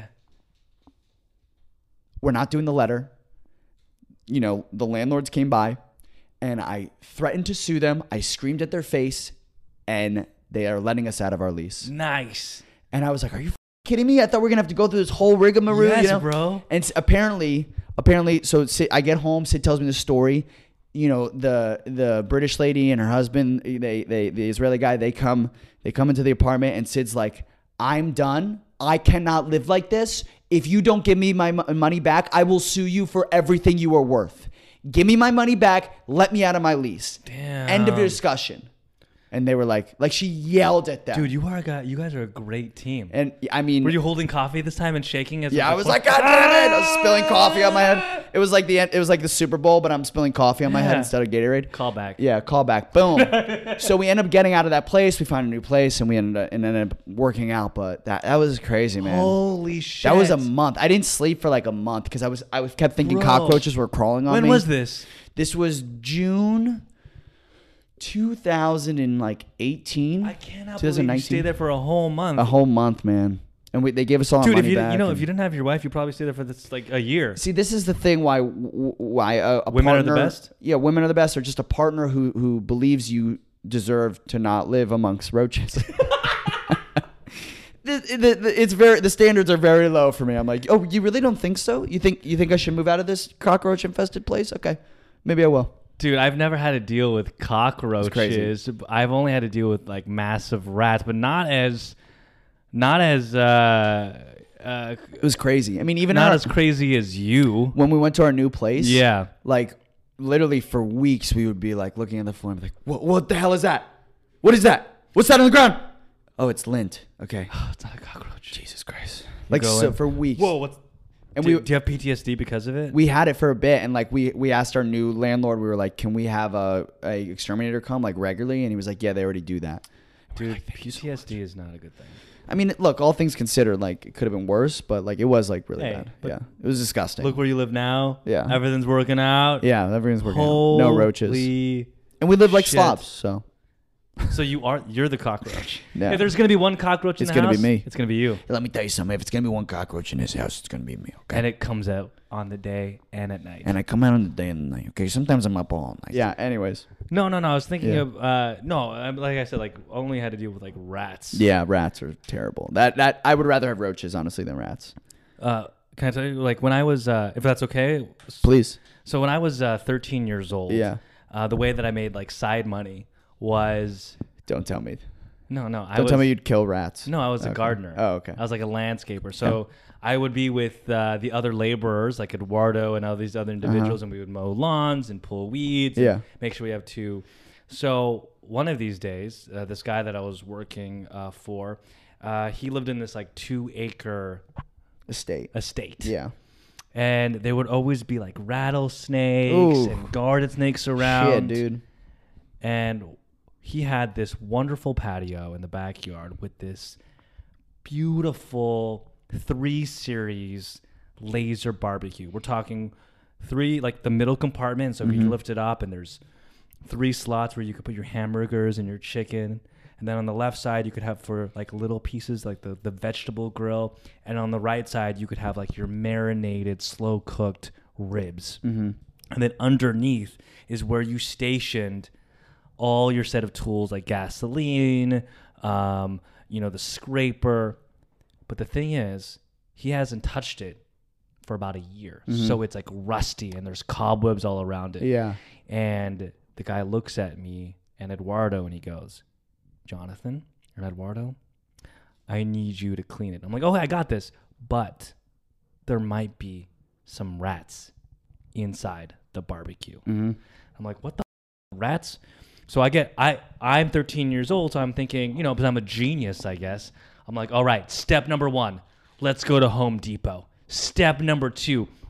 We're not doing the letter. You know, the landlords came by, and I threatened to sue them. I screamed at their face, and they are letting us out of our lease. Nice. And I was like, are you f- kidding me? I thought we were going to have to go through this whole rigmarole, Yes, you know? bro. And s- apparently, apparently, so Sid, I get home, Sid tells me the story. You know, the the British lady and her husband, they they the Israeli guy, they come they come into the apartment, and Sid's like, I'm done. I cannot live like this. If you don't give me my m- money back, I will sue you for everything you are worth. Give me my money back. Let me out of my lease. Damn. End of discussion. And they were like, like she yelled at them. Dude, you are a guy. You guys are a great team. And I mean, Were you holding coffee this time and shaking? As yeah, a I was like, God damn it! I was spilling coffee on my head. It was like the it was like the Super Bowl, but I'm spilling coffee on my head Yeah. instead of Gatorade. Call back. Yeah, call back. Boom. So we end up getting out of that place. We found a new place, and we ended up, and ended up working out. But that that was crazy, man. Holy shit. That was a month. I didn't sleep for like a month because I was I was kept thinking Bro. cockroaches were crawling on When me. was this? This was June two thousand eighteen. I cannot believe twenty nineteen. you stayed there for a whole month. A whole month, man. And we, they gave us all our Dude, if money you back. you know and- if you didn't have your wife, you probably stayed there for this like a year. See, this is the thing why why a, a Women are the partner, best? Yeah, women are the best, or just a partner who who believes you deserve to not live amongst roaches. the, the, the, it's very the standards are very low for me. I'm like, oh, you really don't think so? You think you think I should move out of this cockroach infested place? Okay, maybe I will. Dude, I've never had to deal with cockroaches. crazy. I've only had to deal with like massive rats, but not as, not as, uh, uh, It was crazy. I mean, even not our- as crazy as you. when we went to our new place. Yeah. like literally for weeks we would be like looking at the floor and be like, what, what the hell is that? What is that? What's that on the ground? Oh, it's lint. Okay. Oh, it's not a cockroach. Jesus Christ. Like go so in. for weeks. Whoa, what's? And do, we do you have P T S D because of it? we had it for a bit, and like we we asked our new landlord, we were like, can we have a, a exterminator come like regularly? And he was like, yeah, they already do that. Dude, P T S D is not a good thing. I mean, look, all things considered, like it could have been worse, but like it was like really Hey, bad. but Yeah, it was disgusting. Look where you live now. Yeah. Everything's working out. yeah, everything's working. Out. No roaches, Holy- and we live like shit. slobs, so So you are you're the cockroach. Yeah. If there's gonna be one cockroach in It's the gonna be house, me. it's gonna be you. let me tell you something. If it's gonna be one cockroach in this house, it's gonna be me. Okay. And it comes out on the day and at night. And I come out on the day and the night. Okay, sometimes I'm up all night. Yeah. Anyways. no, no, no. I was thinking Yeah. of uh, no. I'm- Like I said, like only had to deal with like rats. Yeah, rats are terrible. That that I would rather have roaches honestly than rats. Uh, can I tell you? Like when I was, uh, if that's okay. Please. So when I was uh, thirteen years old, Yeah. uh, the way that I made like side money was Don't tell me. no, no. I Don't was, tell me you'd kill rats. No, I was a Okay. gardener. Oh, okay. I was like a landscaper. So I would be with uh, the other laborers, like Eduardo and all these other individuals, and we would mow lawns and pull weeds. and Uh-huh. Yeah. make sure we have two. So one of these days, uh, this guy that I was working uh, for, uh, he lived in this like two acre Estate. estate. Yeah. And there would always be like rattlesnakes Ooh. and garden snakes around. Shit, dude. And he had this wonderful patio in the backyard with this beautiful three series laser barbecue. We're talking three, like the middle compartment. So if you lift it up and there's three slots where you could put your hamburgers and your chicken. And then on the left side, you could have for like little pieces, like the, the vegetable grill. And on the right side, you could have like your marinated, slow cooked ribs. Mm-hmm. And then underneath is where you stationed all your set of tools like gasoline, um, you know, the scraper. But the thing is, he hasn't touched it for about a year. So it's like rusty and there's cobwebs all around it. Yeah. And the guy looks at me and Eduardo and he goes, Jonathan or Eduardo, I need you to clean it. I'm like, oh, I got this. But there might be some rats inside the barbecue. Mm-hmm. I'm like, what the f- rats? So I get, I, I'm thirteen years old, so I'm thinking, you know, because I'm a genius, I guess. I'm like, all right, step number one, let's go to Home Depot. Step number two,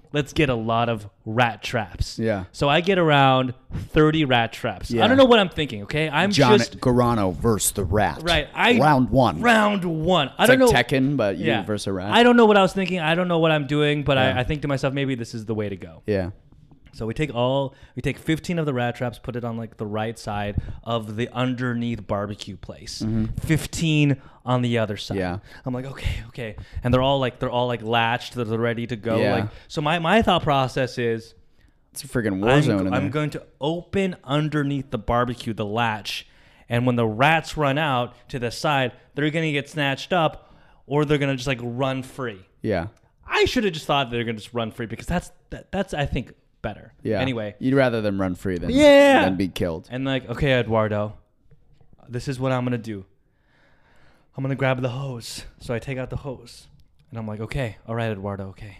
let's get a lot of rat traps. Yeah. So I get around thirty rat traps. Yeah. I don't know what I'm thinking, okay? I'm John just Garano versus the rat. right. I round one. Round one. I It's don't like know. Tekken, but you Yeah. versus a rat. I don't know what I was thinking. I don't know what I'm doing, but Yeah. I, I think to myself, maybe this is the way to go. yeah. So we take all, we take fifteen of the rat traps, put it on like the right side of the underneath barbecue place. fifteen on the other side. Yeah. I'm like, okay, okay. And they're all like, they're all like latched. They're ready to go. Yeah. Like, so my, my thought process is It's a freaking war I'm, zone in I'm there. going to open underneath the barbecue, the latch. And when the rats run out to the side, they're going to get snatched up or they're going to just like run free. yeah. I should have just thought they're going to just run free because that's, that, that's, I think, better. Yeah. Anyway. You'd rather them run free than, Yeah. than be killed. And like, okay, Eduardo, this is what I'm gonna do. I'm gonna grab the hose. So I take out the hose, and I'm like, okay, all right, Eduardo, okay.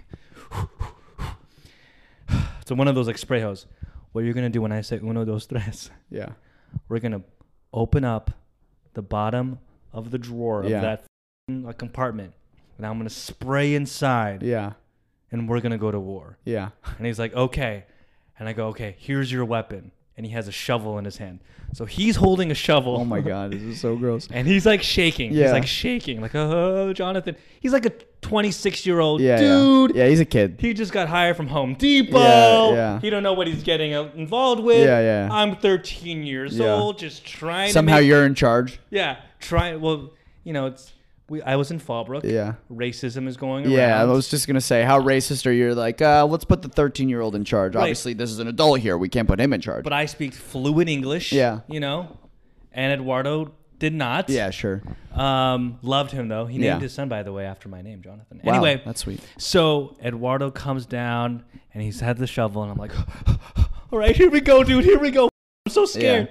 So one of those like spray hose. What you're gonna do when I say uno, dos, tres? Yeah. We're gonna open up the bottom of the drawer of Yeah. that f***ing, like, compartment, and I'm gonna spray inside, Yeah. and we're gonna go to war. Yeah. And he's like, okay. And I go, okay, here's your weapon. And he has a shovel in his hand. So he's holding a shovel. Oh my God, this is so gross. And he's like shaking. Yeah. He's like shaking. Like, oh, Jonathan. He's like a twenty-six-year-old Yeah. dude. Yeah. yeah, he's a kid. He just got hired from Home Depot. Yeah, yeah. He don't know what he's getting uh, involved with. Yeah, yeah. I'm thirteen years Yeah. old, just trying Somehow to make, you're in charge. Yeah, trying. Well, you know, it's we. I was in Fallbrook. Yeah. Racism is going around. Yeah, I was just gonna say, how racist are you? Like, uh, let's put the thirteen-year-old in charge. Right. Obviously, this is an adult here. We can't put him in charge. But I speak fluent English. Yeah. You know, and Eduardo did not. yeah, sure. Um, loved him though. He named Yeah. his son, by the way, after my name, Jonathan. Wow, Anyway, that's sweet. so Eduardo comes down and he's had the shovel, and I'm like, all right, here we go, dude. Here we go. I'm so scared.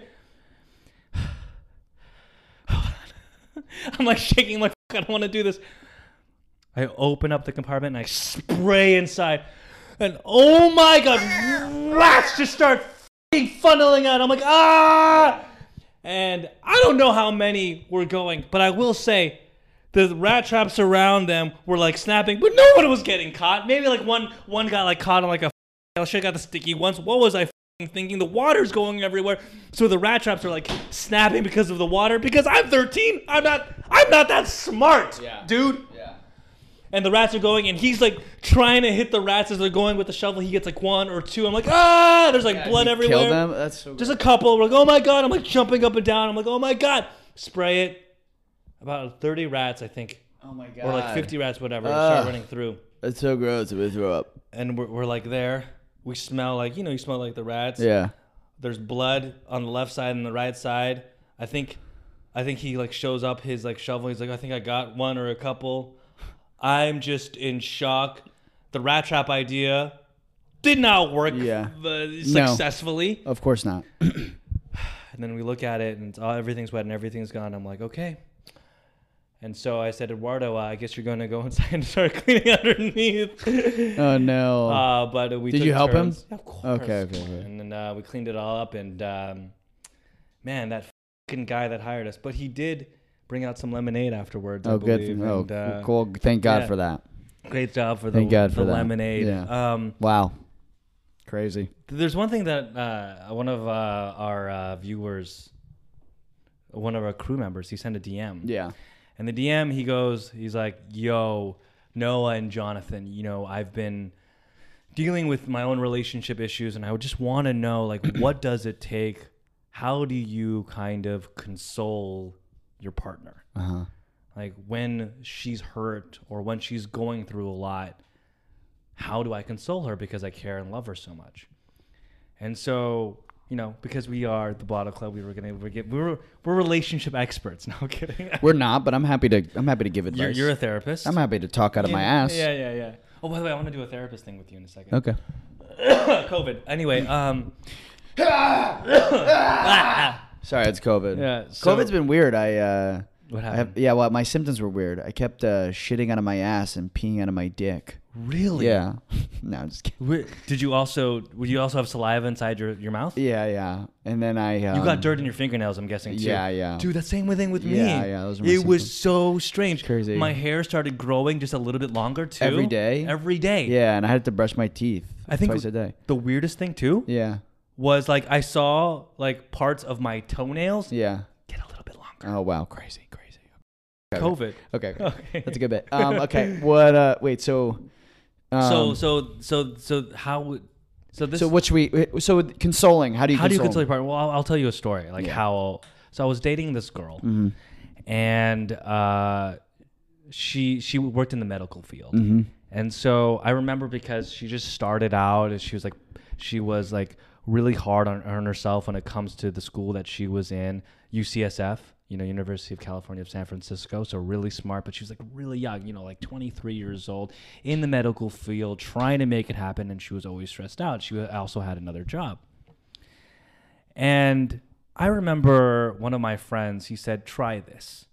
I'm like shaking, like, I don't want to do this. I open up the compartment and I spray inside, and oh my God, rats just start f***ing funneling out. I'm like, ah! And I don't know how many were going, but I will say the rat traps around them were like snapping, but no one was getting caught. Maybe like one one got like caught on like a I should have got the sticky ones. What was I f***ing thinking? The water's going everywhere. So the rat traps are like snapping because of the water. Because I'm thirteen. I'm not I'm not that smart, Yeah. dude. Yeah. And the rats are going, and he's like trying to hit the rats as they're going with the shovel. He gets like one or two. I'm like, ah! There's like blood everywhere. Kill them. That's so. Just a couple. We're like, oh my God. I'm like jumping up and down. I'm like, oh my God. Spray it. About thirty rats, I think. Oh my God. Or like fifty rats, whatever. Ugh. Start running through. That's so gross. I'm gonna throw up. And we're, we're like there. We smell like, you know, you smell like the rats. Yeah. There's blood on the left side and the right side. I think I think he like shows up his like shovel. He's like, I think I got one or a couple. I'm just in shock. The rat trap idea did not work Yeah. uh, successfully. Of course not. And then we look at it, and it's all, everything's wet and everything's gone. I'm like, okay. And so I said, Eduardo, uh, I guess you're going to go inside and start cleaning underneath. Oh no. Uh, but we Did took you help him? turns. Yeah, of course. Okay, okay, okay. And then uh, we cleaned it all up, and um, man, that fucking guy that hired us. But he did bring out some lemonade afterwards. I oh, good. believe, Oh, and, uh, cool. Thank God yeah. for that. Great job for the, Thank God the for that. lemonade. Yeah. Um, Wow. Crazy. There's one thing that uh, one of uh, our uh, viewers, one of our crew members, he sent a D M. Yeah. And the D M, he goes, he's like, yo, Noah and Jonathan, you know, I've been dealing with my own relationship issues, and I would just want to know, like, what does it take? How do you kind of console your partner? Uh-huh. Like, when she's hurt or when she's going through a lot, how do I console her because I care and love her so much? And so, you know, because we are the Bottle Club, we were gonna we get we're we're relationship experts. No I'm kidding. We're not, but I'm happy to. I'm happy to give advice. You're, you're a therapist. I'm happy to talk out of yeah, my ass. Yeah, yeah, yeah. Oh, by the way, I want to do a therapist thing with you in a second. Okay. COVID. Anyway, um. Sorry, it's COVID. Yeah, so- COVID's been weird. I. uh What I happened? have, yeah, well, my symptoms were weird. I kept uh, shitting out of my ass and peeing out of my dick. Really? Yeah. No, I'm just kidding. Wait, Did you also? Would you also have saliva inside your, your mouth? Yeah, yeah. And then I. Um, You got dirt in your fingernails, I'm guessing too. Yeah, yeah. Dude, that same thing with me. Yeah, yeah, those are my It was symptoms. so strange. Crazy. My hair started growing just a little bit longer too. Every day? Every day. Yeah, and I had to brush my teeth. I think twice a day. The weirdest thing too Yeah. was like I saw like parts of my toenails Yeah. get a little bit longer. Oh wow, crazy, crazy. Okay. COVID. Okay, okay. Okay. That's a good bit. Um, okay, what? Uh, wait. So, um, so so so so how would so this so what should we? So consoling. How do you? how do you console console your partner? Well, I'll, I'll tell you a story. Like Yeah. how. So I was dating this girl, Mm-hmm. and uh, she she worked in the medical field, Mm-hmm. and so I remember because she just started out, and she was like, she was like really hard on, on herself when it comes to the school that she was in, U C S F. You know, University of California of San Francisco. So really smart, but she was like really young, you know, like twenty-three years old in the medical field, trying to make it happen. And she was always stressed out. She also had another job. And I remember one of my friends, he said, try this.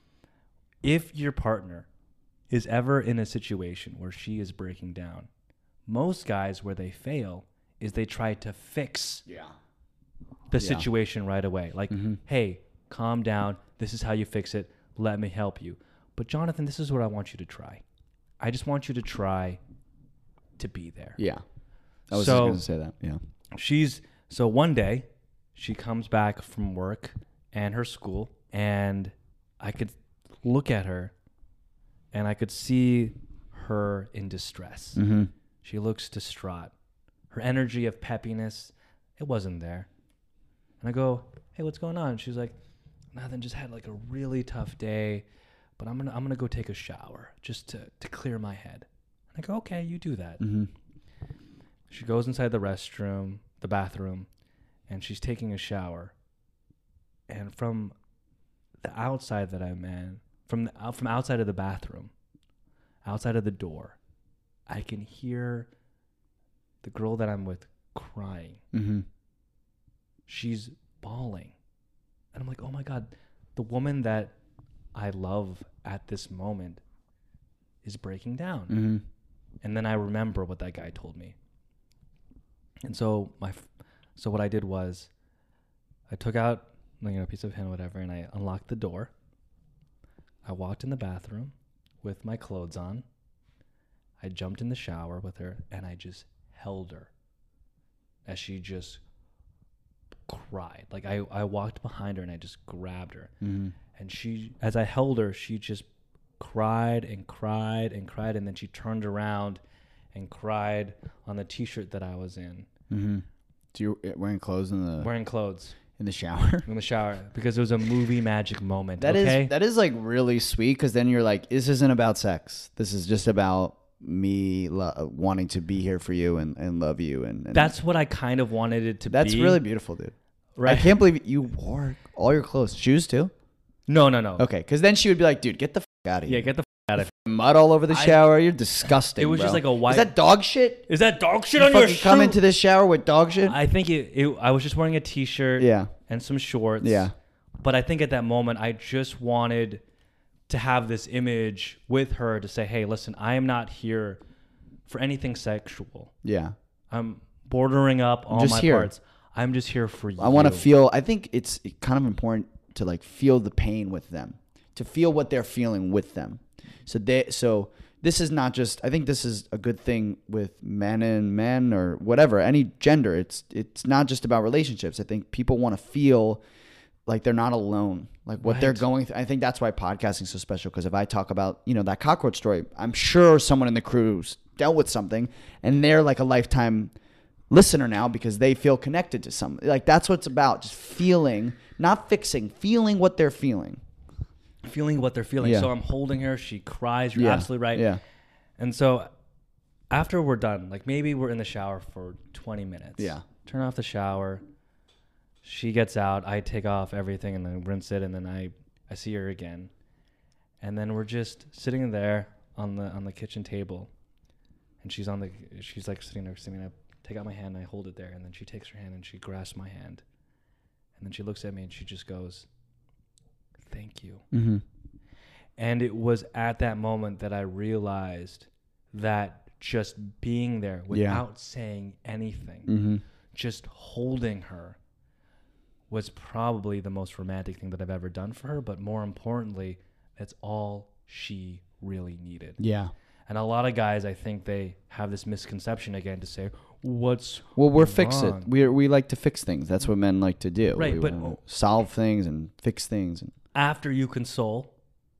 If your partner is ever in a situation where she is breaking down, most guys where they fail is they try to fix Yeah. the Yeah. situation right away. Like, Mhm. hey, calm down. This is how you fix it. Let me help you. But Jonathan, this is what I want you to try. I just want you to try to be there. Yeah. I was So- just going to say that. Yeah. She's so one day she comes back from work and her school, and I could look at her and I could see her in distress. Mm-hmm. She looks distraught. Her energy of peppiness, it wasn't there. And I go, hey, what's going on? She's like, nothing, just had like a really tough day, but I'm gonna I'm gonna go take a shower just to, to clear my head. And I go, okay, you do that. Mm-hmm. She goes inside the restroom, the bathroom, and she's taking a shower. And from the outside that I'm in, from the, out from outside of the bathroom, outside of the door, I can hear the girl that I'm with crying. Mm-hmm. She's bawling. And I'm like, oh my God, the woman that I love at this moment is breaking down. Mm-hmm. And then I remember what that guy told me. And so my, f- so what I did was, I took out, you know, a piece of hand, whatever, and I unlocked the door. I walked in the bathroom with my clothes on. I jumped in the shower with her, and I just held her as she just cried. Like I, I walked behind her and I just grabbed her. Mm-hmm. And she, as I held her, she just cried and cried and cried. And then she turned around and cried on the t-shirt that I was in. Mm-hmm. So you're wearing clothes in the Wearing clothes in the shower? in the shower because it was a movie magic moment. That is okay? that is like really sweet because then you're like, this isn't about sex. This is just about me lo- wanting to be here for you and, and love you. And, and That's what I kind of wanted it to that's be. really beautiful, dude. right. I can't believe you wore all your clothes. Shoes too? No, no, no. Okay, because then she would be like, dude, get the f- out of here. Yeah, get the f- out of here. Mud all over the I- shower. You're disgusting. It was bro. just like a white. Is that dog shit? Is that dog shit You on your fucking come shoe? into this shower with dog shit? I think it, it. I was just wearing a t-shirt. Yeah. And some shorts. Yeah. But I think at that moment, I just wanted to have this image with her to say, hey, listen, I am not here for anything sexual. Yeah. I'm bordering up all just my here. parts. I'm just here for you. I want to feel, I think it's kind of important to like feel the pain with them, to feel what they're feeling with them. So they, so this is not just, I think this is a good thing with men and men or whatever, any gender. It's, it's not just about relationships. I think people want to feel like they're not alone, like what they're Right. going through. I think that's why podcasting is so special. Cause if I talk about, you know, that cockroach story, I'm sure someone in the crew's dealt with something and they're like a lifetime listener now because they feel connected to something. Like that's what it's about. Just feeling, not fixing, feeling what they're feeling. feeling what they're feeling. Yeah. So I'm holding her. She cries. You're Yeah. absolutely right. Yeah. And so after we're done, like maybe we're in the shower for twenty minutes. Yeah. Turn off the shower. She gets out. I take off everything and then rinse it. And then I, I see her again. And then we're just sitting there on the on the kitchen table. And she's on the she's like sitting next to me. And I take out my hand and I hold it there. And then she takes her hand and she grasps my hand. And then she looks at me and she just goes, "Thank you." Mm-hmm. And it was at that moment that I realized that just being there without saying anything, Mm-hmm. just holding her was probably the most romantic thing that I've ever done for her. But more importantly, that's all she really needed. Yeah. And a lot of guys, I think they have this misconception again to say, what's Well, we're wrong? fix it. We we like to fix things. That's what men like to do. Right, We but- wanna solve things and fix things. And After you console,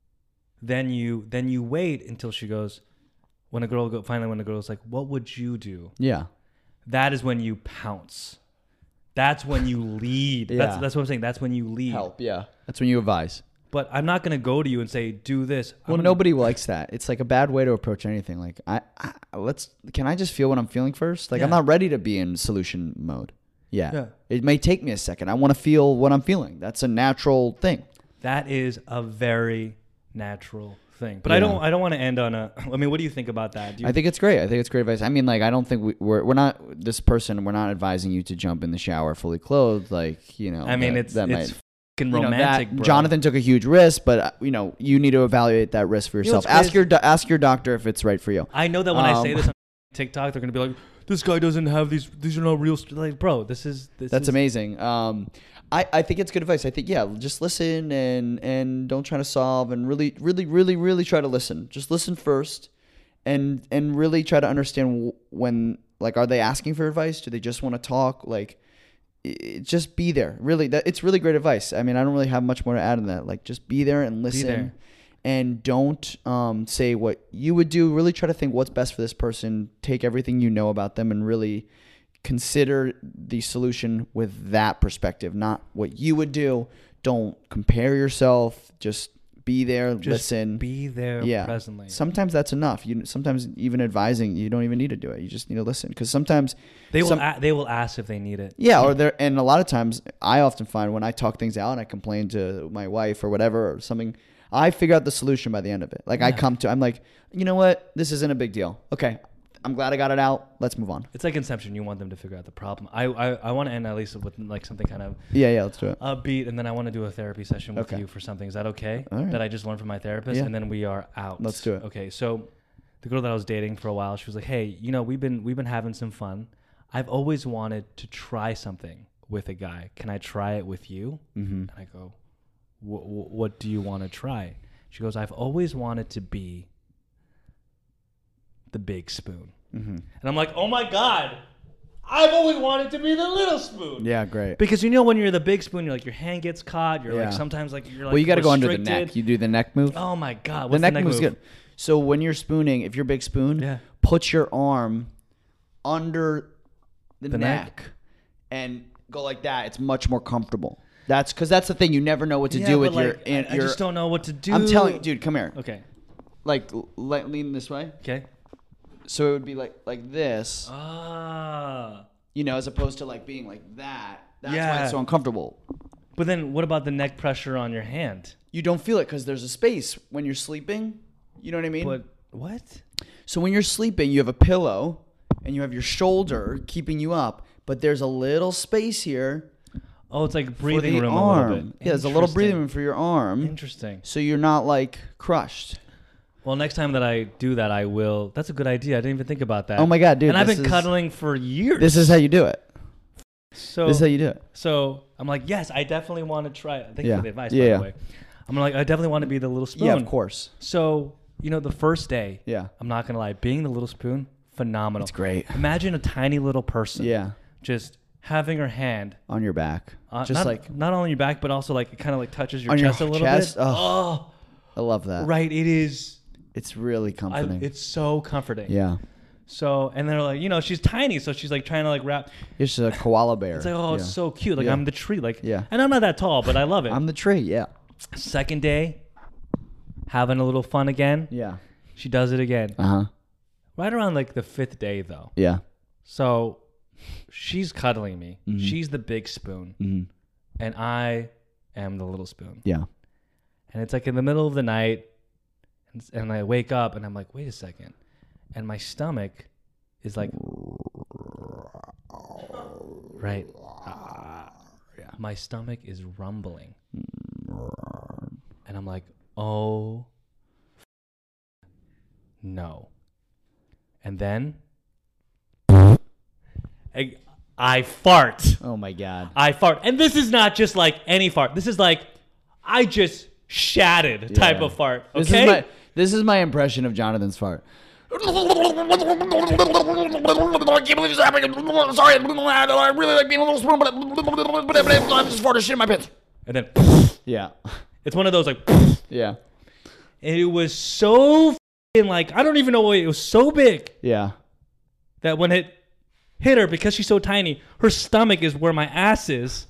then you then you wait until she goes, when a girl go, finally when a girl's like, what would you do? yeah. That is when you pounce. That's when you lead. That's Yeah. that's what I'm saying. That's when you lead. Help. Yeah. That's when you advise. But I'm not gonna go to you and say, do this. I'm Well, gonna- nobody likes that. It's like a bad way to approach anything. Like, I, I let's. Can I just feel what I'm feeling first? Like, I'm Yeah. not ready to be in solution mode. Yeah. Yeah. It may take me a second. I want to feel what I'm feeling. That's a natural thing. That is a very natural thing. But I Yeah. don't I don't want to end on a. I mean, what do you think about that? Do you, I think it's great. I think it's great advice. I mean, like, I don't think we, we're we're not this person. We're not advising you to jump in the shower fully clothed. Like, you know. I mean, that- it's that it's might- fucking you know, romantic, that bro. Jonathan took a huge risk, but uh, you know, you need to evaluate that risk for know yourself. what's ask crazy? your do- ask your doctor if it's right for you. I know that when I say Um, this on TikTok, they're gonna be like, "This guy doesn't have these. These are not real." St-. Like, bro, this is this. That's is, amazing. Um, I, I think it's good advice. I think, yeah, just listen and and don't try to solve and really, really, really, really try to listen. Just listen first and and really try to understand when, like, are they asking for advice? Do they just want to talk? Like, it, just be there. Really, that it's really great advice. I mean, I don't really have much more to add on that. Like, just be there and listen. there. And don't um, say what you would do. Really try to think what's best for this person. Take everything you know about them and really consider the solution with that perspective, not what you would do. Don't compare yourself. Just be there, Just listen. Be there Yeah. presently. Sometimes that's enough. You sometimes even advising, you don't even need to do it. You just need to listen because sometimes They will. some- a- they will ask if they need it. yeah, or there, and a lot of times I often find when I talk things out and I complain to my wife or whatever or something, I figure out the solution by the end of it. Like I Yeah. come to, I'm like, you know what? This isn't a big deal. Okay, I'm glad I got it out. Let's move on. It's like Inception. You want them to figure out the problem. I I, I want to end at least with like something kind of Yeah, yeah, let's do it. upbeat, and then I want to do a therapy session with Okay. you for something. Is that okay? All right. That I just learned from my therapist, Yeah. and then we are out. Let's do it. Okay, so the girl that I was dating for a while, she was like, "Hey, you know, we've been we've been having some fun. I've always wanted to try something with a guy. Can I try it with you?" Mm-hmm. And I go, "Wh- wh- "What do you want to try?" She goes, "I've always wanted to be the big spoon." Mm-hmm. And I'm like, "Oh my god, I've always wanted to be the little spoon." Yeah, great. Because you know when you're the big spoon, you're like your hand gets caught. You're Yeah. like sometimes like you're like Well, you got to go under the restricted. neck. You do the neck move. Oh my god, the what's neck, the neck move's move? good. So when you're spooning, if you're big spoon, Yeah. put your arm under the, The neck, neck? and go like that. It's much more comfortable. That's because that's the thing. You never know what to Yeah, do with but, your. like, in- I, I your just don't know what to do. I'm telling you, dude, come here. Okay. Like, l- le- lean this way. Okay. So it would be like like this, Ah. you know, as opposed to like being like that. That's why Yeah. it's so uncomfortable. But then what about the neck pressure on your hand? You don't feel it because there's a space when you're sleeping. You know what I mean? But what? So when you're sleeping, you have a pillow and you have your shoulder keeping you up, but there's a little space here Oh, it's like for breathing the room arm. a little bit. Yeah, there's a little breathing Interesting. room for your arm, Interesting. so you're not like crushed. Well, next time that I do that, I will. That's a good idea. I didn't even think about that. Oh my god, dude! and I've this been is- cuddling for years. This is how you do it. so. This is how you do it. So I'm like, yes, I definitely want to try it. Thank you Yeah. for the advice, Yeah, by yeah. the way. I'm like, I definitely want to be the little spoon. Yeah, of course. So, you know, the first day, Yeah, I'm not going to lie, being the little spoon, phenomenal. it's great. Imagine a tiny little person Yeah, just having her hand, on your back, uh, just not, like not on your back, but also like it kind of like touches your On your chest a little chest? bit. Oh. Oh, I love that. right. It is. It's really I, comforting. it's so comforting. yeah, So, and they're like, you know, she's tiny. So she's like trying to like wrap. it's just a koala bear. It's like, oh, yeah. it's so cute. Like Yeah. I'm the tree. Like, Yeah. and I'm not that tall, but I love it. I'm the tree. Yeah, Second day, having a little fun again. yeah. She does it again. Uh huh. Right around like the fifth day, though. Yeah. So she's cuddling me. Mhm. She's the big spoon, hmm and I am the little spoon. Yeah. And it's like in the middle of the night, and, and I wake up and I'm like, wait a second. And my stomach is like, right. Yeah. My stomach is rumbling. And I'm like, oh, no. And then I, I fart. Oh my God. I fart. And this is not just like any fart. This is like I just shattered type Yeah. of fart. This Okay? is my this is my impression of Jonathan's fart. I can't believe this happened. Sorry, I really like being a little spoon, but I just farted shit in my pants. And then Yeah. it's one of those like Yeah. and it was so f***ing like I don't even know what it was so big Yeah. that when it hit her, because she's so tiny, her stomach is where my ass is.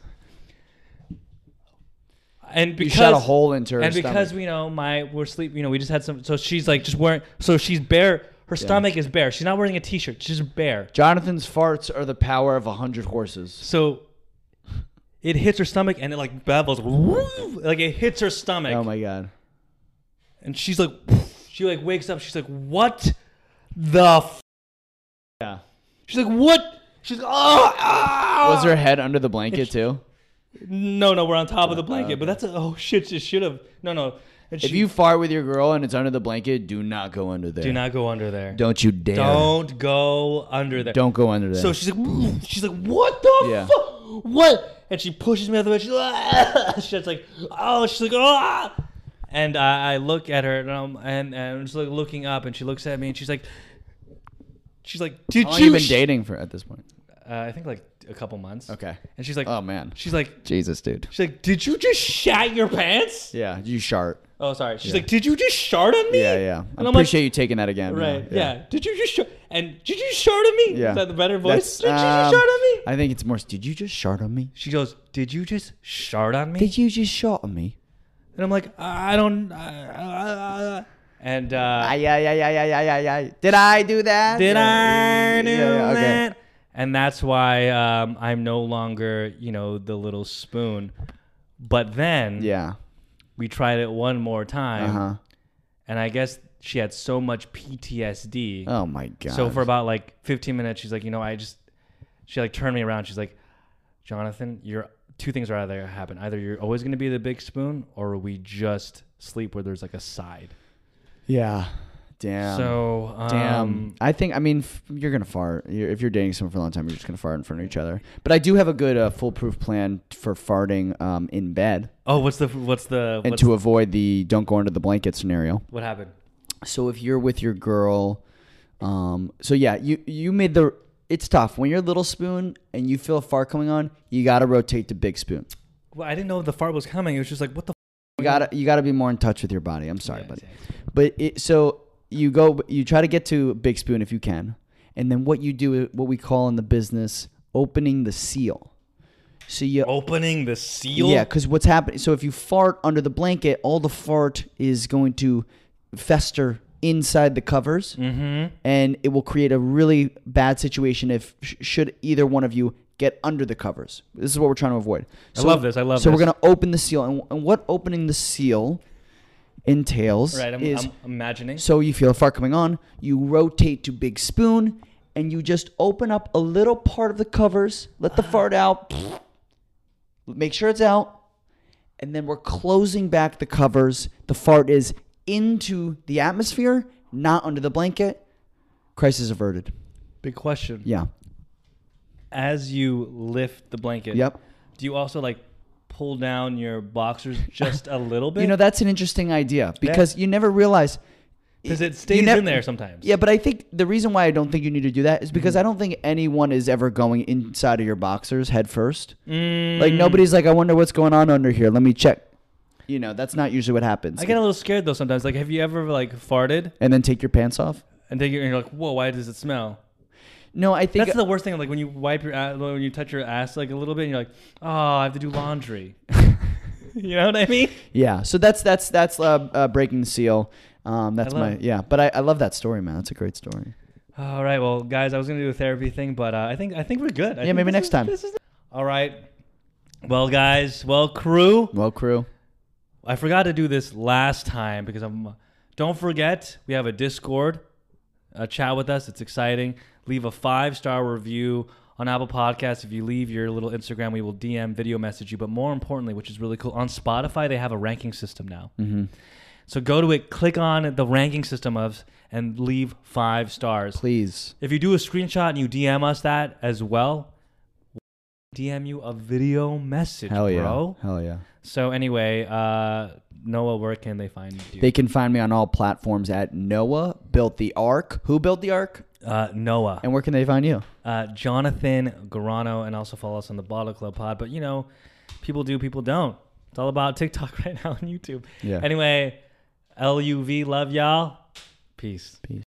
And because You shot a hole into her and stomach. because you know my we're sleep you know we just had some so she's like just wearing so she's bare her stomach is bare, she's not wearing a t-shirt, she's just bare. Jonathan's farts are the power of a hundred horses. So it hits her stomach and it like bevels like it hits her stomach. Oh my God. And she's like she like wakes up, she's like what the f-? Yeah. She's like what she's like oh, ah! Was her head under the blanket too? No, no, we're on top of the blanket. But that's a, oh shit, she should have. No, no. And If she, you fart with your girl and it's under the blanket, do not go under there. do not go under there. Don't you dare. Don't go under there. Don't go under there. So she's like, she's like, what the Yeah. fuck? What? And she pushes me out the way. She's like, ah! She's like, oh, she's like, ah! And I, I look at her and I'm, and, and I'm just like looking up and she looks at me and she's like, she's like, did How long you? you been sh-" dating for at this point? Uh, I think like a couple months. Okay. And she's like, Oh man. she's like, Jesus, dude. she's like, did you just shat your pants? Yeah, you shart. Oh, sorry. She's Yeah. like, did you just shart on me? Yeah, yeah. I And I'm appreciate like, you taking that again. right, yeah. Did you just shart? And did you shart on me? Yeah. Is that the better voice? That's, Did you just um, shart on me? I think it's more. Did you just shart on me? She goes, did you just shart on me? Did you just shart on me? And I'm like, I don't. Uh, uh, uh, and uh, Ay, ay, ay, ay, ay, ay, ay, ay. Did I do that? did Yeah. I do Yeah, yeah, okay. that? And that's why um, I'm no longer, you know, the little spoon. But then Yeah. we tried it one more Uh time, huh. and I guess she had so much P T S D. Oh my God. So for about like fifteen minutes, she's like, you know, I just, she like turned me around. She's like, Jonathan, you're two things are either happen. Either you're always going to be the big spoon, or we just sleep where there's like a side. Yeah. Damn. So um, Damn. I think, I mean, f- you're going to fart. You're, if you're dating someone for a long time, you're just going to fart in front of each other. But I do have a good uh, foolproof plan for farting um, in bed. Oh, what's the what's the And what's, to avoid the don't go under the blanket scenario. what happened? So if you're with your girl, um, so yeah, you, you made the, it's tough. When you're a little spoon and you feel a fart coming on, you got to rotate to big spoon. Well, I didn't know the fart was coming. It was just like, what the. You gotta you gotta be more in touch with your body. I'm sorry, Yeah, buddy. yeah. But it, so you go, you try to get to big spoon if you can, and then what you do, what we call in the business, opening the seal. So you Opening the seal. yeah, because what's happening? So if you fart under the blanket, all the fart is going to fester inside the covers, Mm-hmm. and it will create a really bad situation if sh- should either one of you get under the covers. This is what we're trying to avoid. I love this. I love so this. we're gonna open the seal, and, and what opening the seal entails Right. I'm, is I'm imagining. so you feel a fart coming on, you rotate to big spoon, and you just open up a little part of the covers, let the fart out, make sure it's out, and then we're closing back the covers. The fart is into the atmosphere, not under the blanket. Crisis averted. Big question. Yeah. As you lift the blanket. Yep. Do you also like pull down your boxers just a little bit? You know, that's an interesting idea because you never realize. because it you stays nev- in there sometimes. Yeah, but I think the reason why I don't think you need to do that is because I don't think anyone is ever going inside of your boxers head first. Mm. Like nobody's like, I wonder what's going on under here. Let me check. You know, that's not usually what happens. I get a little scared though sometimes. Like, have you ever like farted and then take your pants off. and then you're, and you're like, whoa, why does it smell? No, I think That's the worst thing. Like when you wipe your ass, when you touch your ass like a little bit, and you're like, oh, I have to do laundry. You know what I mean? yeah. So that's that's that's uh, uh, breaking the seal. Um, that's I love- my yeah. But I, I love that story, man. That's a great story. All right, well, guys, I was gonna do a therapy thing, but uh, I think I think we're good. I Yeah, think maybe this next is- time. this is- All right. Well, guys, well, crew, Well, crew. I forgot to do this last time because I'm. Don't forget, we have a Discord. Uh, chat with us. It's exciting. Leave a five-star review on Apple Podcasts. If you leave your little Instagram, we will D M video message you. But more importantly, which is really cool, on Spotify, they have a ranking system now. Mm-hmm. So go to it, click on the ranking system of, and leave five stars. Please. If you do a screenshot and you D M us that as well, we'll D M you a video message, Hell yeah. bro. Hell yeah. So anyway, uh, Noah, where can they find you? Dude? They can find me on all platforms at Noah Built the Ark. Who built the Ark? Uh, Noah. And where can they find you? Uh, Jonathan Garano, and also follow us on the Bottle Club Pod. But, you know, people do, people don't. It's all about TikTok right now on YouTube. Yeah. Anyway, L U V, love y'all. Peace. Peace.